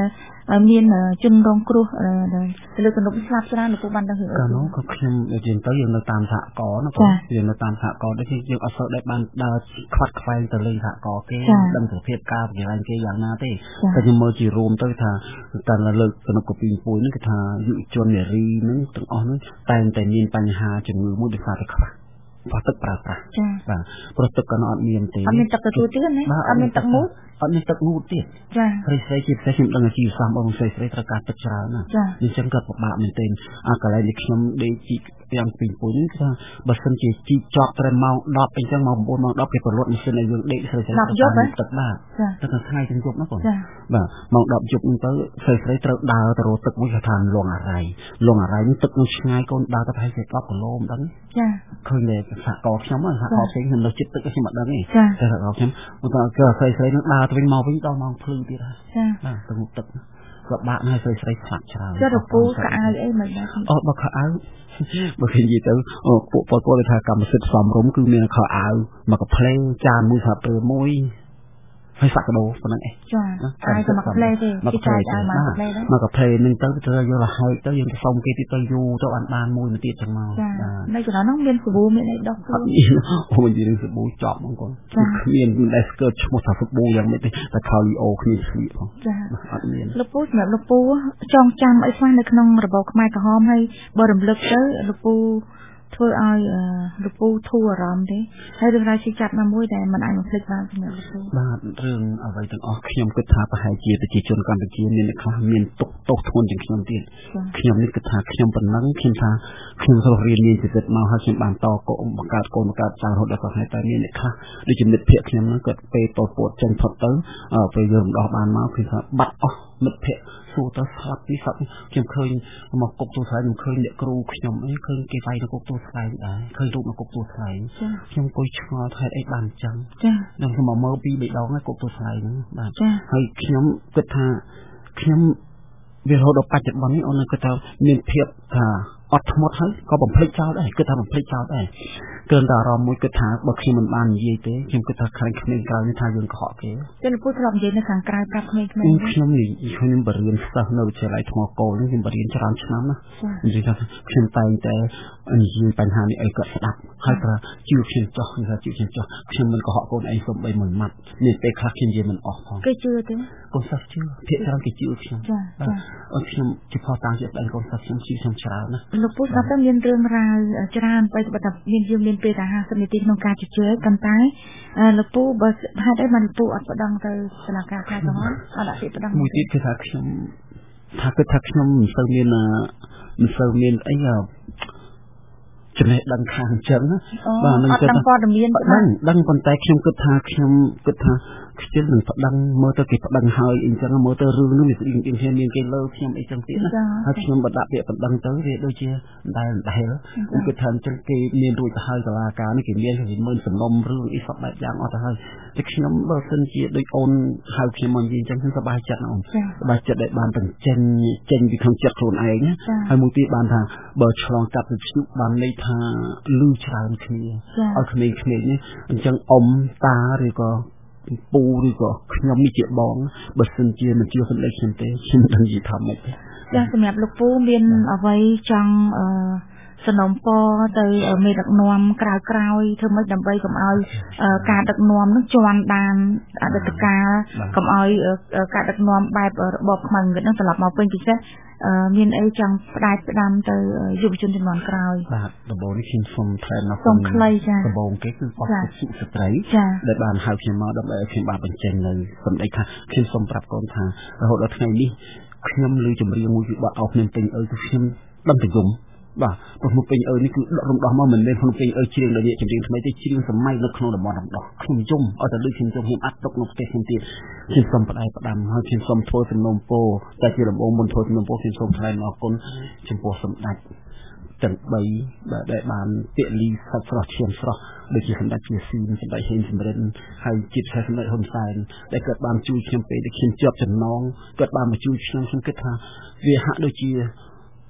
មានជនរងគ្រោះទៅលើទំនប់ស្លាប់ច្រើនលោកពូបានដឹងរឿងអីកាលនោះក៏ខ្ញុំនិយាយទៅយើងនៅតាមសហគមន៍ណាបងយើងនៅតាមសហគមន៍ដូចជាយើងអត់សូវដែលបានដើរខ្វាត់ខ្វែងទៅលេងសហគមន៍គេដឹងសភាពការវិញ្ញាណគេយ៉ាងណាទេតែខ្ញុំមើលជារួមទៅថាតែលើកទំនប់កពីពួយនេះគឺថាយុវជននារីហ្នឹងទាំងអស់ហ្នឹងតែងតែមានបញ្ហាជំងឺមួយដោយសារតែខ្វះបាទឹកប្រើប្រាស់បាទព្រោះទឹកក៏អត់មានទេអត់មានទឹកទទួលទៀតណាអត់មានទឹកងូតអត់មានទឹកងូតទៀតចាព្រៃស្រីជាពិសេសខ្ញុំដឹងជាសាមបងស្រីស្រីត្រូវការទឹកច្រើនណាអញ្ចឹងក៏ពិបាកមែនទែនអាកន្លែងនេះខ្ញុំដេកជីយ៉ាងពីពុយនេះគឺថាបើសិនជាជីជាប់ត្រឹមម៉ោងដប់អញ្ចឹងម៉ោង៩ម៉ោងដប់គេប្រលត់ម៉ាស៊ីនឲ្យយើងដេកស្រីស្រីទឹកបាទទឹកទៅថ្ងៃទាំងយប់ណាបងបាទម៉ោងដប់យប់ហ្នឹងទៅស្រីស្រីត្រូវដើរទៅរកទឹកមួយគេថាលងអារ៉ៃលងអារ៉ៃនេះទឹកនោះឆ្ងាយកូនដើរទៅប្រហែលជាដប់គីឡូមិនដឹងចាឃើញតែសហគមន៍ខ្ញុំសហគមន៍ផ្សេងខ្ញុំនៅចិត្តទឹកខ្ញុំអត់ដឹងទេតែសហគមន៍ខ្ញុំគាត់ថាស្រីស្រីនឹងដើរទៅវិញមកវិញដល់ម៉ោងភ្លឺទៀតហើយចាបាទទៅមុខទឹកក៏បាក់ហើយស្រីស្រីខ្លាក់ច្រើនចុះរពូកៅអៅអីមិនដែរអូបើខោអាវបើគេនិយាយទៅពួកពលពលថាកម្មសិទ្ធិសំរុំគឺមានខោអាវមកកាផ្លេចានមួយស្រាប់ពេលមួយហើយសាក់ដោប៉ុណ្ណឹងឯងចាអាយទៅមកផ្លេទេគេចាយឲ្យមកផ្លេដែរមកកាផ្លេនឹងទៅទៅយករហែកទៅយើងទៅសុំគេទៀតទៅយូរទៅបានបានមួយទៀតចឹងមកចានៅចំណុចហ្នឹងមានសាប៊ូមានអីដោះខ្លួនអូនិយាយនឹងសាប៊ូចប់ហ្មងគាត់គ្មានដែលស្កើតឈ្មោះថាសាប៊ូយ៉ាងម៉េចទេតែខោលីអូគ្នាស្លៀកផងចាអត់មានលោកពូសម្រាប់លោកពូចងចាំអីខ្លះនៅក្នុងរបបខ្មែរក្រហមហើយបើរំលឹកទៅលោកពូធ្វើឲ្យលោកពូធូរអារម្មណ៍ទេហើយរឿងរ៉ាវជាចាប់ណាមួយដែលមិនអាចបំភ្លេចបានសម្រាប់លោកពូបាទរឿងអ្វីទាំងអស់ខ្ញុំគិតថាប្រហែលជាប្រជាជនកម្ពុជាមានអ្នកខ្លះមានទុកទោសធ្ងន់ជាងខ្ញុំទៀតខ្ញុំនេះគិតថាខ្ញុំប៉ុណ្ណឹងខ្ញុំថាខ្ញុំរស់រៀនមានជីវិតមកហើយខ្ញុំបានតកូនបង្កើតកូនបង្កើតចៅរហូតដល់ហើយតែមានអ្នកខ្លះដូចជាមិត្តភ័ក្តិខ្ញុំហ្នឹងគាត់ពេលតូចពួតចេញផុតទៅពេលយើងរំដោះបានមកគឺថាបាត់អស់មិត្តភ័ក្តិសួរទៅស្លាប់នេះស្លាប់ខ្ញុំឃើញមកគុកទូស្លែងខ្ញុំឃើញអ្នកគ្រូខ្ញុំអីឃើញគេវាយនៅគុកទូស្លែងដែរឃើញរូបនៅគុកទូស្លែងខ្ញុំអង្គុយឆ្ងល់ថាអីបានអញ្ចឹងខ្ញុំខ្ញុំមកមើលពីរបីដងហើយគុកទូស្លែងហ្នឹងបាទហើយខ្ញុំគិតថាខ្ញុំវារហូតដល់បច្ចុប្បន្ននេះអូនគិតថាមានភាពថាអត់ធ្មត់ហើយក៏បំភ្លេចចោលដែរគិតថាបំភ្លេចចោលដែរគ្រាន់តែអារម្មណ៍មួយគិតថាបើខ្ញុំមិនបាននិយាយទេខ្ញុំគិតថាខ្លាំងក្មេងក្រោយនេះថាយើងកុហកគេចឹងលោកពូធ្លាប់និយាយនៅខាងក្រៅប្រាប់ក្មេងៗខ្ញុំនិយាយខ្ញុំបរៀនសិស្សនៅវិទ្យាល័យថ្មគោលនេះខ្ញុំបរៀនច្រើនឆ្នាំណានិយាយថាខ្ញុំតែងតែនិយាយបញ្ហានេះឲ្យគាត់ស្ដាប់ហើយថាជឿខ្ញុំចោះនិយាយថាជឿខ្ញុំចោះខ្ញុំមិនកុហកកូនឯងសូម្បីមួយម៉ាត់នេះពេលខ្លះខ្ញុំនិយាយមិនអស់ផងគេជឿទេកូនសិស្សជឿភាគច្រើនគេជឿខ្ញុំចាចាអូនខ្ញុំជាផតាំងជាស្ដាយកូនសិស្សខ្ញុំជឿខ្ញុំច្រើនណាលោកពូស្ដាប់ទៅមានរឿងរ៉ាវច្រើនបើបើថាមានយើងមានពេលតែห้าสิบនាទីក្នុងការជជែកប៉ុន្តែលោកពូបើហេតុអីបានលោកពូអត់ប្តឹងទៅសាលាការខេត្តកំហុសអត់ដាក់ពាក្យប្តឹងមួយទៀតគឺថាខ្ញុំថាគឺថាខ្ញុំមិនសូវមានមិនសូវមានអីចំណេះដឹងខាងអញ្ចឹងណាបាទនឹងគិតថាព័ត៌មានដឹងដឹងប៉ុន្តែខ្ញុំគិតថាខ្ញុំគិតថាខ្ជិលនឹងប្តឹងមើលទៅគេប្តឹងហើយអញ្ចឹងមើលទៅរឿងនេះវាស្អីគេគ្នាមានគេលើខ្ញុំអីចឹងទៀតណាហើយខ្ញុំបដាក់ពាក្យប្តឹងទៅវាដូចជាដែលដែលខ្ញុំគិតថាអញ្ចឹងគេមានរួចទៅហើយសាលាការនេះគេមានគេមើលសំណុំរឿងអីសពបែបយ៉ាងអត់ទៅហើយតែខ្ញុំបើសិនជាដូចអូនហៅខ្ញុំមកនិយាយអញ្ចឹងខ្ញុំសប្បាយចិត្តណាអូនសប្បាយចិត្តដែលបានបញ្ចេញចេញពីក្នុងចិត្តខ្លួនឯងណាហើយមួយទៀតបានថាបើឆ្លងកាត់វិទ្យុបានន័យថាលឺច្រើនគ្នាឲ្យក្មេងៗនេះអញ្ចឹងអ៊ំតាឬក៏ពូឬក៏ខ្ញុំនេះជាបងបើសិនជាមិនជឿសម្លេងខ្ញុំទេខ្ញុំមិនដឹងនិយាយថាម៉េចទេចាសម្រាប់លោកពូមានអ្វីចង់អឺសំណុំពរទៅមេដឹកនាំក្រៅក្រោយធ្វើម៉េចដើម្បីកុំឲ្យការដឹកនាំនឹងជន់បានអតីតកាលកុំឲ្យការដឹកនាំបែបរបបខ្មែរនឹងត្រឡប់មកវិញពិសេសមានអីចង់ផ្ដាច់ផ្ដាំទៅយុវជនជំនាន់ក្រោយបាទដំបូងនេះខ្ញុំសូមថ្លែងអំណរគុណដំបូងគេគឺអស់សុខស្ត្រីដែលបានហៅខ្ញុំមកដើម្បីឲ្យខ្ញុំបានបញ្ចេញនៅសម្ដីថាខ្ញុំសូមប្រាប់កូនថារហូតដល់ថ្ងៃនេះខ្ញុំឮចម្រៀងមួយគឺបាត់អស់ខ្ញុំពេញអើគឺខ្ញុំដឹងទៅយំបាទព្រោះភ្នំពេញអើនេះគឺរំដោះមកមិនមែនភ្នំពេញអើជ្រៀងដោយអ្នកចម្រៀងថ្មីទេជ្រៀងសម័យនៅក្នុងតំបន់រំដោះខ្ញុំយំអត់តែដូចខ្ញុំយំខ្ញុំអត់ទុកនៅផ្ទះខ្ញុំទៀតខ្ញុំសូមផ្ដាយផ្ដាំហើយខ្ញុំសូមធ្វើសំណូមពរតែជាដំបូងមុនធ្វើសំណូមពរខ្ញុំសូមថ្លែងអរគុណចំពោះសម្ដេចទាំងបីបាទដែលបានពលីសាច់ស្រស់ឈាមស្រស់ដូចជាសម្ដេចជាស៊ីនសម្ដេចហេងសំរិនហើយជាតិខេត្តសម្ដេចហ៊ុនសែនដែលគាត់បានជួយខ្ញុំពេលដែលខ្ញុំជាប់ចំណងគាត់បានមកជួយខ្ញុំខ្ញុំគិតថាវាហាក់ដូចជា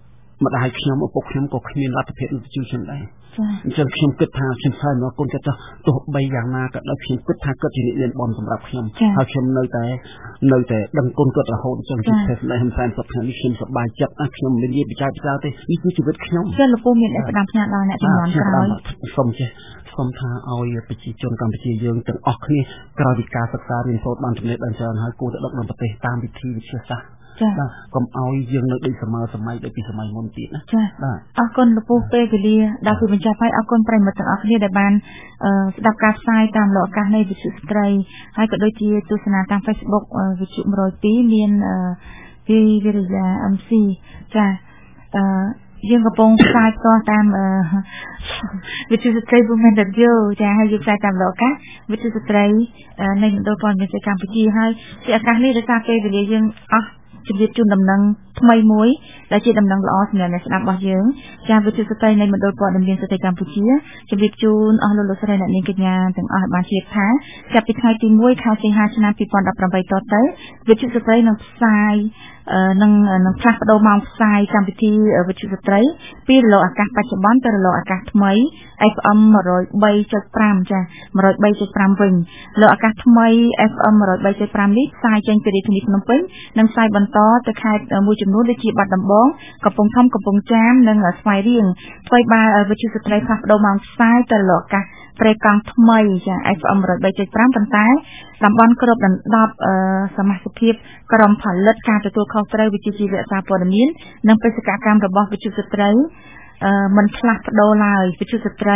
ម្ដាយខ្ញុំឪពុកខ្ញុំក៏គ្មានលទ្ធភាពនឹងជួយខ្ញុំដែរអញ្ចឹងខ្ញុំគិតថាខ្ញុំស្វែងរកគុណចិត្តទោះបីយ៉ាងណាក៏ដោយខ្ញុំគិតថាគាត់ជាអ្នករៀនបនសម្រាប់ខ្ញុំហើយខ្ញុំនៅតែនៅតែដឹងគុណគាត់រហូតអញ្ចឹងជាផ្នែកផ្នែកសប្តាហ៍នេះខ្ញុំសប្បាយចិត្តណាស់ខ្ញុំមាននិយាយបច្ច័យបច្ច័យទេនេះគឺជីវិតខ្ញុំចាលោកពូមានតែផ្ដាំផ្ញើដល់អ្នកជំនាន់ក្រោយសូមចេះសូមថាឲ្យប្រជាជនកម្ពុជាយើងទាំងអស់គ្នាក្រោយពីការសិក្សារៀនសូត្របានចំណេះដឹងច្រើនហើយគួរតែដឹកនាំប្រទេសតាមវិធីវិទ្យាសាស្ត្រចា៎កុំឲ្យយើងនៅដូចសម័យសម័យដូចពីសម័យមុនទៀតណាចា៎បាទអរគុណលោកពូពេលវេលាដល់គឺបញ្ចប់ហើយអរគុណប្រិយមិត្តទាំងអស់គ្នាដែលបានស្ដាប់ការផ្សាយតាមលោកអាកាសនៃវិទ្យុស្ត្រីហើយក៏ដូចជាទស្សនាតាម Facebook វិទ្យុone oh twoមានវិវិរិយា em xê ចា៎អឺយើងកំពុងផ្សាយផ្ទាល់តាមវិទ្យុស្ត្រី Women Radio ចាហើយយើងផ្សាយតាមលោកអាកាសវិទ្យុស្ត្រីនៃមណ្ឌលព័ត៌មានស្រីកម្ពុជាហើយជាឱកាសនេះដោយសារពេលវេលាយើងអស់ជំរាបជូនដំណឹងថ្មីមួយដែលជាដំណឹងល្អសម្រាប់អ្នកស្ដាប់របស់យើងចាវិទ្យុស្ត្រីនៃមណ្ឌលព័ត៌មានស្រីកម្ពុជាជំរាបជូនអស់លោកលោកស្រីអ្នកនាងកញ្ញាទាំងអស់បានជ្រាបថាចាប់ពីថ្ងៃទីoneខែសីហាឆ្នាំtwo thousand eighteenតទៅវិទ្យុស្ត្រីនឹងផ្សាយនឹងនឹងផ្លាស់ប្ដូរម៉ោងផ្សាយកម្មវិធីវិទ្យុស្ត្រីពីរលកអាកាសបច្ចុប្បន្នទៅរលកអាកាសថ្មី F M one oh three point five ចា one oh three point five វិញលកអាកាសថ្មី F M one oh three point five នេះផ្សាយចេញពីរាជធានីភ្នំពេញនិងផ្សាយបន្តទៅខេត្តមួយចំនួនដូចជាបាត់ដំបងកំពង់ធំកំពង់ចាមនិងស្វាយរៀងថ្មីបើវិទ្យុស្ត្រីផ្លាស់ប្ដូរម៉ោងផ្សាយទៅរលកអាកាសព្រៃកង់ថ្មីចា F M one oh three point five ប៉ុន្តែតំបន់គ្របដណ្ដប់សមាជិកភាពក្រុមផលិតការទទួលខុសត្រូវវិជ្ជាជីវៈសារព័ត៌មាននិងបេសកកម្មរបស់វិទ្យុស្ត្រីមិនផ្លាស់ប្ដូរឡើយវិទ្យុស្ត្រី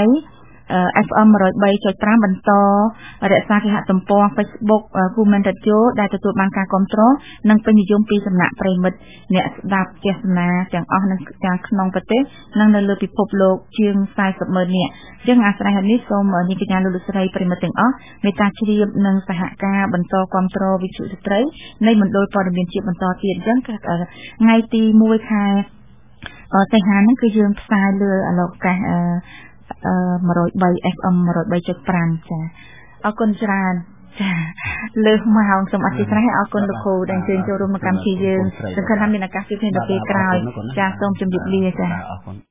F M one oh three point five បន្តរក្សាគេហទំព័រ Facebook Women Radio ដែលទទួលបានការគាំទ្រនិងពេញនិយមពីសំណាក់ប្រិយមិត្តអ្នកស្ដាប់ទស្សនាទាំងអស់នៅទាំងក្នុងប្រទេសនិងនៅលើពិភពលោកជាងfortyម៉ឺននាក់ជាងអាស្រ័យហេតុនេះសូមនាងកញ្ញាលោកលោកស្រីប្រិយមិត្តទាំងអស់មេត្តាជ្រាបនិងសហការបន្តគាំទ្រវិទ្យុស្ត្រីនៃមណ្ឌលព័ត៌មានជាតិបន្តទៀតអញ្ចឹងថ្ងៃទីoneខែសីហាហ្នឹងគឺយើងផ្សាយលើអឡូកាសone oh three F M one oh three point five ចាអរគុណច្រើនចាលើសម៉ោងសូមអធិស្ឋានអរគុណលោកគ្រូដែលអញ្ជើញចូលរួមក្នុងកម្មវិធីយើងសង្ឃឹមថាមានឱកាសជួបគ្នានៅពេលក្រោយចាសូមជម្រាបលាចា